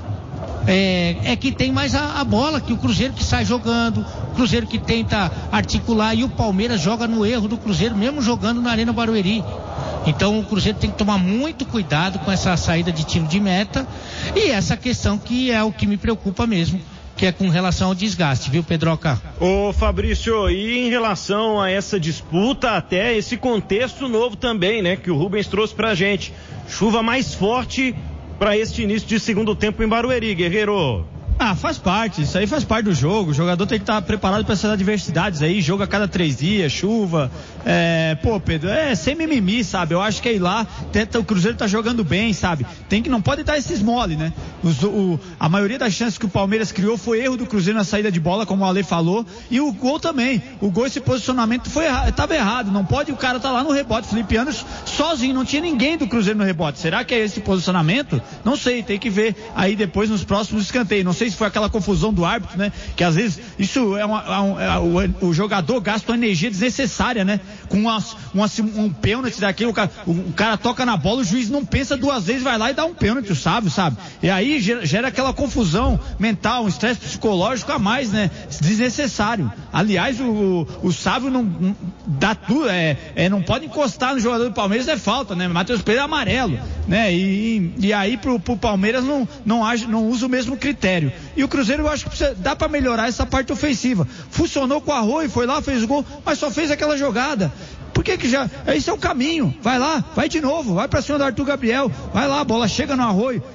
é, é que tem mais a, a bola, que o Cruzeiro que sai jogando, o Cruzeiro que tenta articular, e o Palmeiras joga no erro do Cruzeiro, mesmo jogando na Arena Barueri. Então o Cruzeiro tem que tomar muito cuidado com essa saída de tiro de meta e essa questão que é o que me preocupa mesmo, que é com relação ao desgaste, viu, Pedroca? Ô Fabrício, e em relação a essa disputa, até esse contexto novo também, né, que o Rubens trouxe pra gente, chuva mais forte para este início de segundo tempo em Barueri, Guerreiro. Ah, faz parte, isso aí faz parte do jogo. O jogador tem que estar preparado para essas adversidades aí, jogo a cada três dias, chuva. É, pô, Pedro, é sem mimimi, sabe? Eu acho que é ir lá, tenta, o Cruzeiro tá jogando bem, sabe? Tem que, não pode dar esses mole, né? Os, o, a maioria das chances que o Palmeiras criou foi erro do Cruzeiro na saída de bola, como o Ale falou, e o gol também. O gol, esse posicionamento foi errado, tava errado. Não pode o cara tá lá no rebote. Felipe Anderson sozinho, não tinha ninguém do Cruzeiro no rebote. Será que é esse posicionamento? Não sei, tem que ver aí depois nos próximos escanteios. Não sei se foi aquela confusão do árbitro, né? Que às vezes isso é, uma, é, um, é o, o jogador gasta uma energia desnecessária, né? Com uma, uma, um pênalti daquele, o cara, o, o cara toca na bola, o juiz não pensa duas vezes, vai lá e dá um pênalti, sabe, sabe? E aí gera, gera aquela confusão mental, um estresse psicológico a mais, né? Desnecessário. Aliás, o, o Sávio não, não dá tudo, é, é, não pode encostar no jogador do Palmeiras, é falta, né? Matheus Pereira é amarelo, né? E, e aí pro, pro Palmeiras não, não, age, não usa o mesmo critério. E o Cruzeiro, eu acho que precisa, dá para melhorar essa parte ofensiva. Funcionou com o Arroio, foi lá, fez gol, mas só fez aquela jogada. Por que que já... Esse é o caminho. Vai lá, vai de novo, vai pra cima do Arthur Gabriel. Vai lá, a bola chega no Arroio.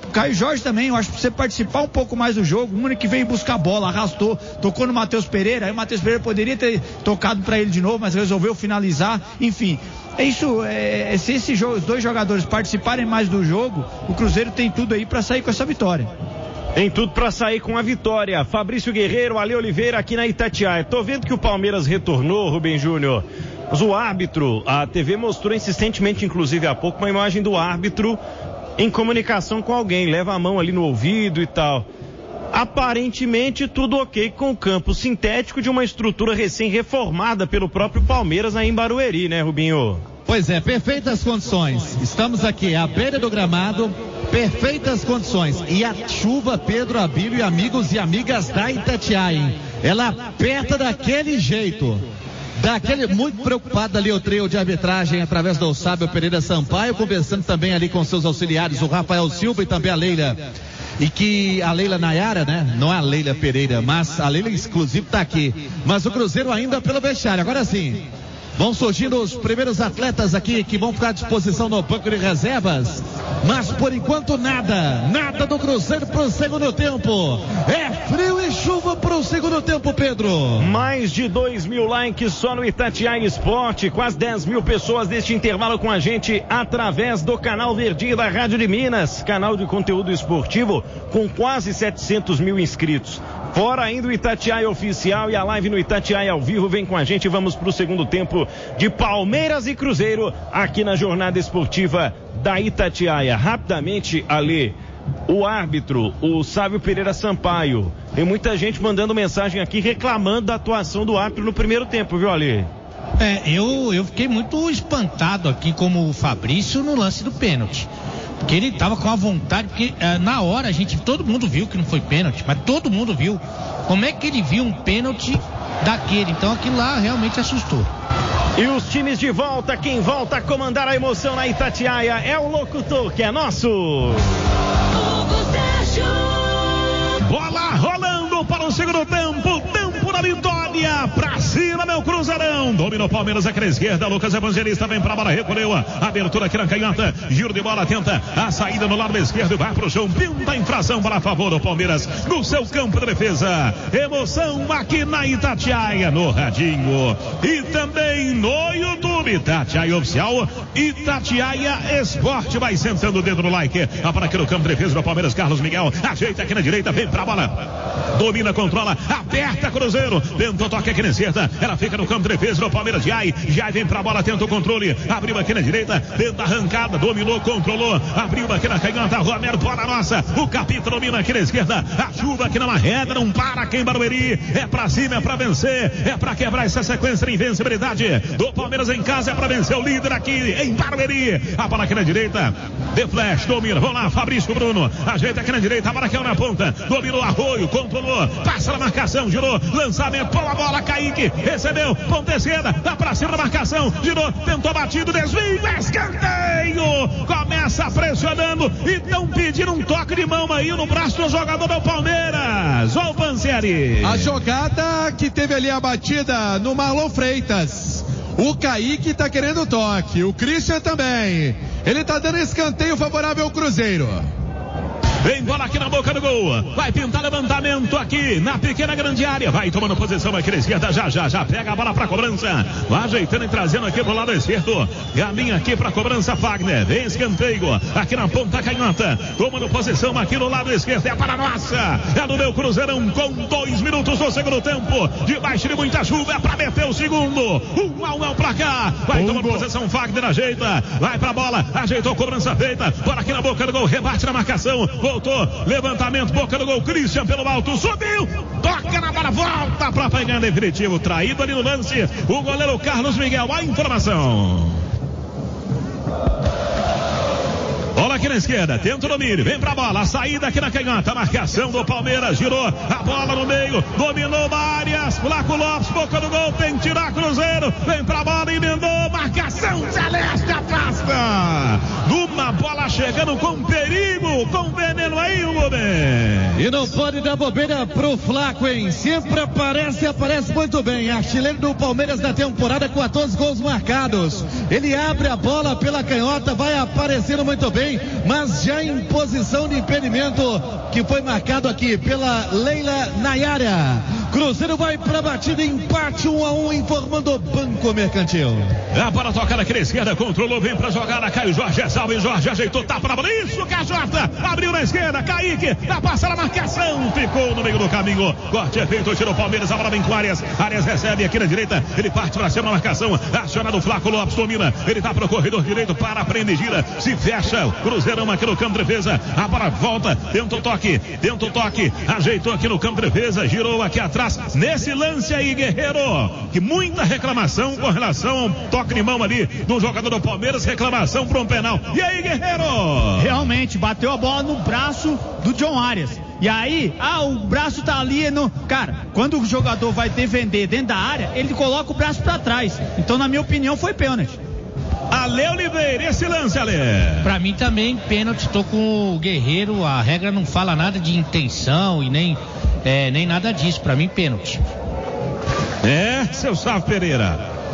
Caio Jorge também, eu acho que você participar um pouco mais do jogo, o único que veio buscar a bola, arrastou, tocou no Matheus Pereira, aí o Matheus Pereira poderia ter tocado para ele de novo, mas resolveu finalizar, enfim. É isso, é, se esses jogos, dois jogadores participarem mais do jogo, o Cruzeiro tem tudo aí para sair com essa vitória. Tem tudo para sair com a vitória. Fabrício Guerreiro, Ale Oliveira aqui na Itatiaia. Tô vendo que o Palmeiras retornou, Rubem Júnior. Mas o árbitro, a T V mostrou insistentemente, inclusive há pouco, uma imagem do árbitro em comunicação com alguém. Leva a mão ali no ouvido e tal. Aparentemente tudo ok com o campo sintético de uma estrutura recém-reformada pelo próprio Palmeiras aí em Barueri, né, Rubinho? Pois é, perfeitas condições. Estamos aqui à beira do gramado, perfeitas condições. E a chuva, Pedro, Abílio e amigos e amigas da Itatiaia, hein? Ela aperta daquele jeito. Daquele, muito preocupado ali o trio de arbitragem através do Sábio Pereira Sampaio, conversando também ali com seus auxiliares, o Rafael Silva e também a Leila. E que a Leila Nayara, né? Não é a Leila Pereira, mas a Leila exclusiva está aqui. Mas o Cruzeiro ainda pelo vestiário. Agora sim, vão surgindo os primeiros atletas aqui que vão ficar à disposição no banco de reservas. Mas por enquanto nada, nada do Cruzeiro para o segundo tempo. É frio e chuva para o segundo tempo, Pedro. Mais de dois mil likes só no Itatiaia Esporte. Quase dez mil pessoas deste intervalo com a gente através do canal Verdinho da Rádio de Minas. Canal de conteúdo esportivo com quase setecentos mil inscritos. Fora ainda o Itatiaia Oficial e a live no Itatiaia ao vivo. Vem com a gente, vamos para o segundo tempo de Palmeiras e Cruzeiro aqui na jornada esportiva da Itatiaia. Rapidamente, Ali, o árbitro, o Sábio Pereira Sampaio. Tem muita gente mandando mensagem aqui reclamando da atuação do árbitro no primeiro tempo, viu, Ali? É, eu, eu fiquei muito espantado aqui como o Fabrício no lance do pênalti. Porque ele tava com a vontade, porque é, na hora a gente, todo mundo viu que não foi pênalti, mas todo mundo viu. Como é que ele viu um pênalti daquele? Então aquilo lá realmente assustou. E os times de volta, quem volta a comandar a emoção na Itatiaia é o locutor que é nosso. Bola rolando para o segundo tempo, tempo da vitória, pra cima meu Cruzeirão, dominou Palmeiras aqui na esquerda, Lucas Evangelista vem pra bola, recolheu, abertura aqui na canhota, giro de bola, tenta a saída no lado esquerdo, vai pro chão, pinta a infração para a favor do Palmeiras, no seu campo de defesa, emoção aqui na Itatiaia, no radinho, e também no YouTube, Itatiaia Oficial, Itatiaia Esporte, vai sentando o dedo no like, a para aqui no campo de defesa do Palmeiras, Carlos Miguel, ajeita aqui na direita, vem pra bola, domina, controla, aperta Cruzeiro, tentou toque aqui na esquerda, ela fica no campo de defesa do Palmeiras, Jai, Jai vem pra bola, tenta o controle, abriu aqui na direita, tenta a arrancada, dominou, controlou, abriu aqui na canhota, Romero, bola nossa, o Capita domina aqui na esquerda, a chuva aqui na marreta, não para aqui em Barueri, é pra cima, é pra vencer, é pra quebrar essa sequência de invencibilidade do Palmeiras em casa, é pra vencer o líder aqui em Barueri, a bola aqui na direita, The Flash, domina, vamos lá, Fabrício Bruno, ajeita aqui na direita, a bola aqui na ponta, dominou Arroio, controlou, passa na marcação, girou, lançamento, pô a bola, Kaique, recebeu, ponta esquerda, dá pra cima da marcação, girou, tentou batido, desvio, escanteio, começa pressionando, e estão pedindo um toque de mão aí no braço do jogador do Palmeiras, ó o Panzeri. A jogada que teve ali a batida no Marlon Freitas, o Kaique tá querendo toque, o Christian também, ele tá dando escanteio favorável ao Cruzeiro. Vem bola aqui na boca do gol, vai pintar levantamento aqui na pequena grande área, vai tomando posição aqui na esquerda, já já já pega a bola pra cobrança, vai ajeitando e trazendo aqui pro lado esquerdo, Galinha aqui pra cobrança, Fagner, vem escanteio aqui na ponta canhota, tomando posição aqui no lado esquerdo, é para a nossa, é do meu Cruzeirão com dois minutos do segundo tempo, debaixo de muita chuva, é pra meter o segundo, um a um é o placar, vai tomando posição, Fagner ajeita, vai pra bola, ajeitou a cobrança feita, bora aqui na boca do gol, rebate na marcação, voltou, levantamento, boca do gol, Christian pelo alto, subiu, toca na bola, volta pra pegar definitivo, traído ali no lance, o goleiro Carlos Miguel, a informação. Bola aqui na esquerda, tenta o domínio, vem pra bola, a saída aqui na canhota, a marcação do Palmeiras, girou, a bola no meio, dominou Marias, Flaco Lopes, boca do gol, tem que tirar Cruzeiro, vem pra bola, emendou, marcação, Celeste afasta, numa bola chegando com perigo, com veneno aí, o Rubem. E não pode dar bobeira pro Flaco, hein? Sempre aparece e aparece muito bem. Artilheiro do Palmeiras da temporada, quatorze gols marcados. Ele abre a bola pela canhota, vai aparecendo muito bem, mas já em posição de impedimento, que foi marcado aqui pela Leila Nayara. Cruzeiro vai pra batida, empate um a um, informando o Banco Mercantil. A bola toca naquela esquerda, controlou, vem pra jogar, caiu Jorge, salve Jorge, ajeitou, tapa na bola, isso, Cajota, abriu na esquerda, Kaique, na passada, marcação, ficou no meio do caminho, corte é feito, tirou o Palmeiras, a bola vem com Arias, Arias recebe aqui na direita, ele parte pra cima na marcação, acionado o Flaco Lopes, domina, ele tá pro corredor direito, para, prende, gira, se fecha, o Cruzeirão aqui no campo de defesa, a bola volta, tenta o toque, tenta o toque, ajeitou aqui no campo de defesa, girou aqui atrás, nesse lance aí, Guerreiro, que muita reclamação com relação ao toque de mão ali do jogador do Palmeiras, reclamação por um penal. E aí, Guerreiro? Realmente, bateu a bola no braço do John Arias. E aí, ah, o braço tá ali no... Cara, quando o jogador vai defender dentro da área, ele coloca o braço pra trás. Então, na minha opinião, foi pênalti. Ale Oliveira, esse lance, Ale. Pra mim também, pênalti, tô com o Guerreiro, a regra não fala nada de intenção e nem, é, nem nada disso, pra mim, pênalti. É, seu Sávio Pereira.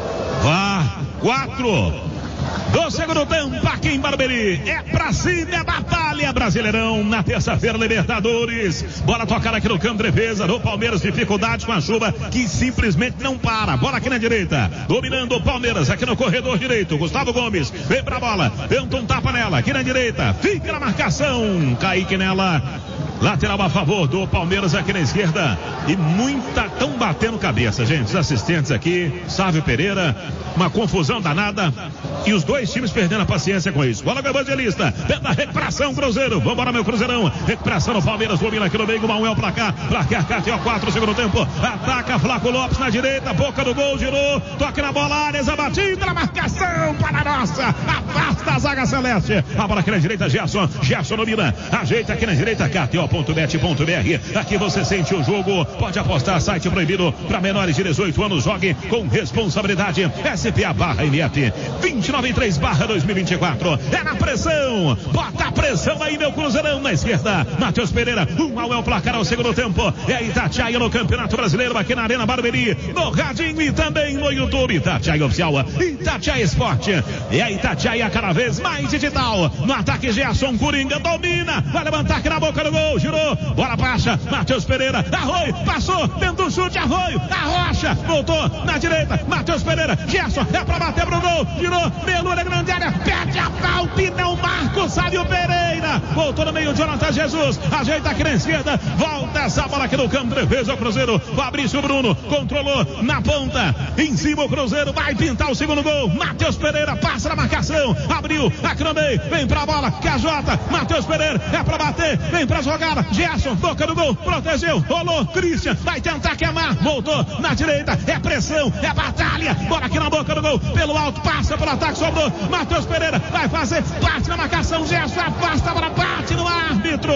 Vá, quatro do segundo tempo aqui em Barueri. É pra cima, é batalha, Brasileirão na terça-feira, Libertadores. Bola tocada aqui no campo de defesa do Palmeiras, dificuldade com a chuva que simplesmente não para. Bola aqui na direita, dominando o Palmeiras aqui no corredor direito. Gustavo Gomes vem pra bola, tenta um tapa nela aqui na direita, fica na marcação, Kaique nela. Lateral a favor do Palmeiras aqui na esquerda. E muita, tão batendo cabeça, gente. Os assistentes aqui, Sávio Pereira, uma confusão danada. E os dois times perdendo a paciência com isso. Bola do Evangelista, tenta recuperação, Cruzeiro. Vambora, meu Cruzeirão. Recuperação no Palmeiras, domina aqui no meio, Manuel pra cá. Pra cá, K T O quatro, segundo tempo. Ataca Flaco Lopes na direita, boca do gol, girou. Toca na bola, Arias, a batida, na marcação para a nossa. Afasta a zaga celeste. A bola aqui na direita, Gerson. Gerson domina. Ajeita aqui na direita, K T O ponto bet ponto B R. Aqui você sente o jogo. Pode apostar, site proibido para menores de dezoito anos. Jogue com responsabilidade. S P A barra M F vinte e nove três barra dois mil e vinte e quatro. É na pressão. Bota a pressão aí, meu Cruzeirão na esquerda. Matheus Pereira. Um ao é o placar ao segundo tempo. É Itatiaia no Campeonato Brasileiro aqui na Arena Barueri. No radinho e também no YouTube. Itatiaia Oficial. Itatiaia Esporte. É a Itatiaia cada vez mais digital. No ataque, Gerson Coringa domina. Vai levantar aqui na boca do gol. Girou, bola baixa, Matheus Pereira, Arroio, passou, dentro do chute, Arroio, Arrocha, voltou na direita, Matheus Pereira, Gerson, é pra bater pro gol, girou, melura grande área, perde a falta e não marca o Sávio Pereira, voltou no meio, Jonathan Jesus, ajeita aqui na esquerda, volta essa bola aqui no campo de defesa, o Cruzeiro, Fabrício Bruno, controlou na ponta, em cima o Cruzeiro, vai pintar o segundo gol, Matheus Pereira, passa na marcação, abriu, aqui no meio, vem pra bola, K J, Matheus Pereira, é pra bater, vem pra jogar, Gerson, boca do gol, protegeu, rolou, Christian, vai tentar queimar, voltou na direita, é pressão, é batalha, bola aqui na boca do gol, pelo alto, passa pelo ataque, sobrou, Matheus Pereira, vai fazer, bate na marcação, Gerson, afasta a bola, bate no árbitro,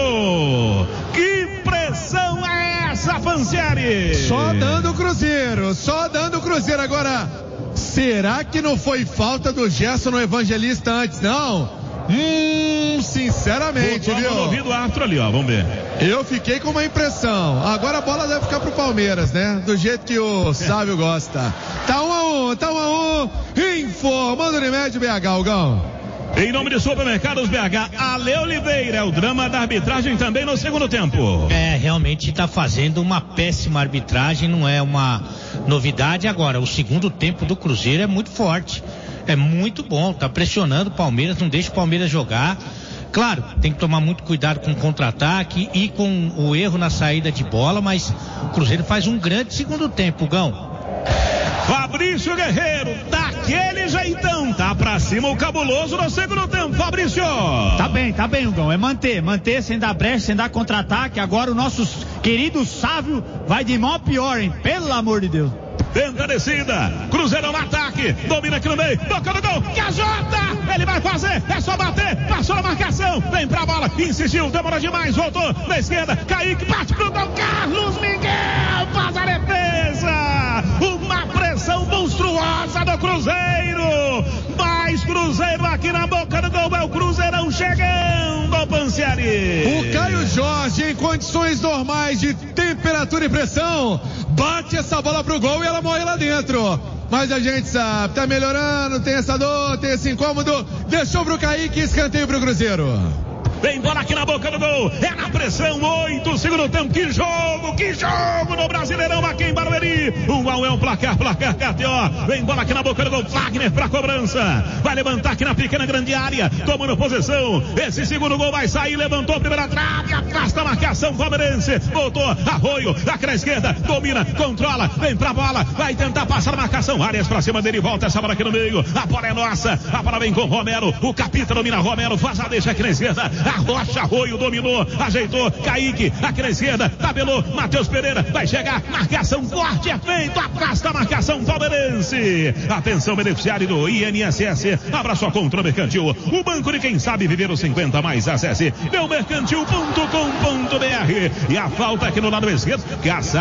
que pressão é essa, Fancieri? Só dando o Cruzeiro, só dando o Cruzeiro, agora, será que não foi falta do Gerson no Evangelista antes, não? Hum, sinceramente, Botou viu? no ouvido do árbitro ali, ó, vamos ver. Eu fiquei com uma impressão. Agora a bola deve ficar pro Palmeiras, né? Do jeito que o Sávio gosta. Tá um a um, tá um a um. Informando Unimed B H, Algão. Em nome de Supermercados B H, Ale Oliveira, é o drama da arbitragem também no segundo tempo. É, realmente está fazendo uma péssima arbitragem, não é uma novidade. Agora, o segundo tempo do Cruzeiro é muito forte. É muito bom, tá pressionando o Palmeiras, não deixa o Palmeiras jogar. Claro, tem que tomar muito cuidado com o contra-ataque e com o erro na saída de bola, mas o Cruzeiro faz um grande segundo tempo, Gão. Fabrício Guerreiro, daquele jeitão, tá pra cima o cabuloso no segundo tempo, Fabrício. Tá bem, tá bem, Gão, é manter, manter, sem dar brecha, sem dar contra-ataque. Agora o nosso querido Sávio vai de mal a pior, hein, pelo amor de Deus. Tenta a descida, Cruzeiro no ataque, domina aqui no meio, toca no gol, Cajota, ele vai fazer, é só bater, passou na marcação, vem pra bola, insistiu, demora demais, voltou na esquerda, Kaique, bate pro gol, Carlos Miguel, faz a defesa, uma pressão monstruosa do Cruzeiro, mais Cruzeiro aqui na boca do gol, é o Cruzeirão chega. Jorge, em condições normais de temperatura e pressão, bate essa bola pro gol e ela morre lá dentro. Mas a gente sabe, tá melhorando, tem essa dor, tem esse incômodo. Deixou pro Kaique, escanteio pro Cruzeiro. Vem bola aqui na boca do gol. É na pressão. Oito, segundo tempo. Que jogo, que jogo no Brasileirão aqui em Barueri. Um a um é um placar, placar K T O. Vem bola aqui na boca do gol. Wagner pra cobrança. Vai levantar aqui na pequena grande área. Tomando posição. Esse segundo gol vai sair. Levantou a primeira trave. Afasta a marcação palmeirense. Voltou. Arroio. Aqui na esquerda. Domina. Controla. Vem pra bola. Vai tentar passar a marcação. Arias pra cima dele. Volta essa bola aqui no meio. A bola é nossa. A bola vem com Romero. O capita domina Romero. Faz a deixa aqui na esquerda. A Rocha Arroio dominou, ajeitou, Kaique, aqui na esquerda, tabelou, Matheus Pereira, vai chegar, marcação, corte é feito, afasta a marcação palmeirense. Atenção, beneficiário do I N S S, abra sua conta mercantil, o banco de quem sabe viver os cinquenta mais, acesse meu mercantil ponto com ponto br. E a falta aqui no lado esquerdo, Caça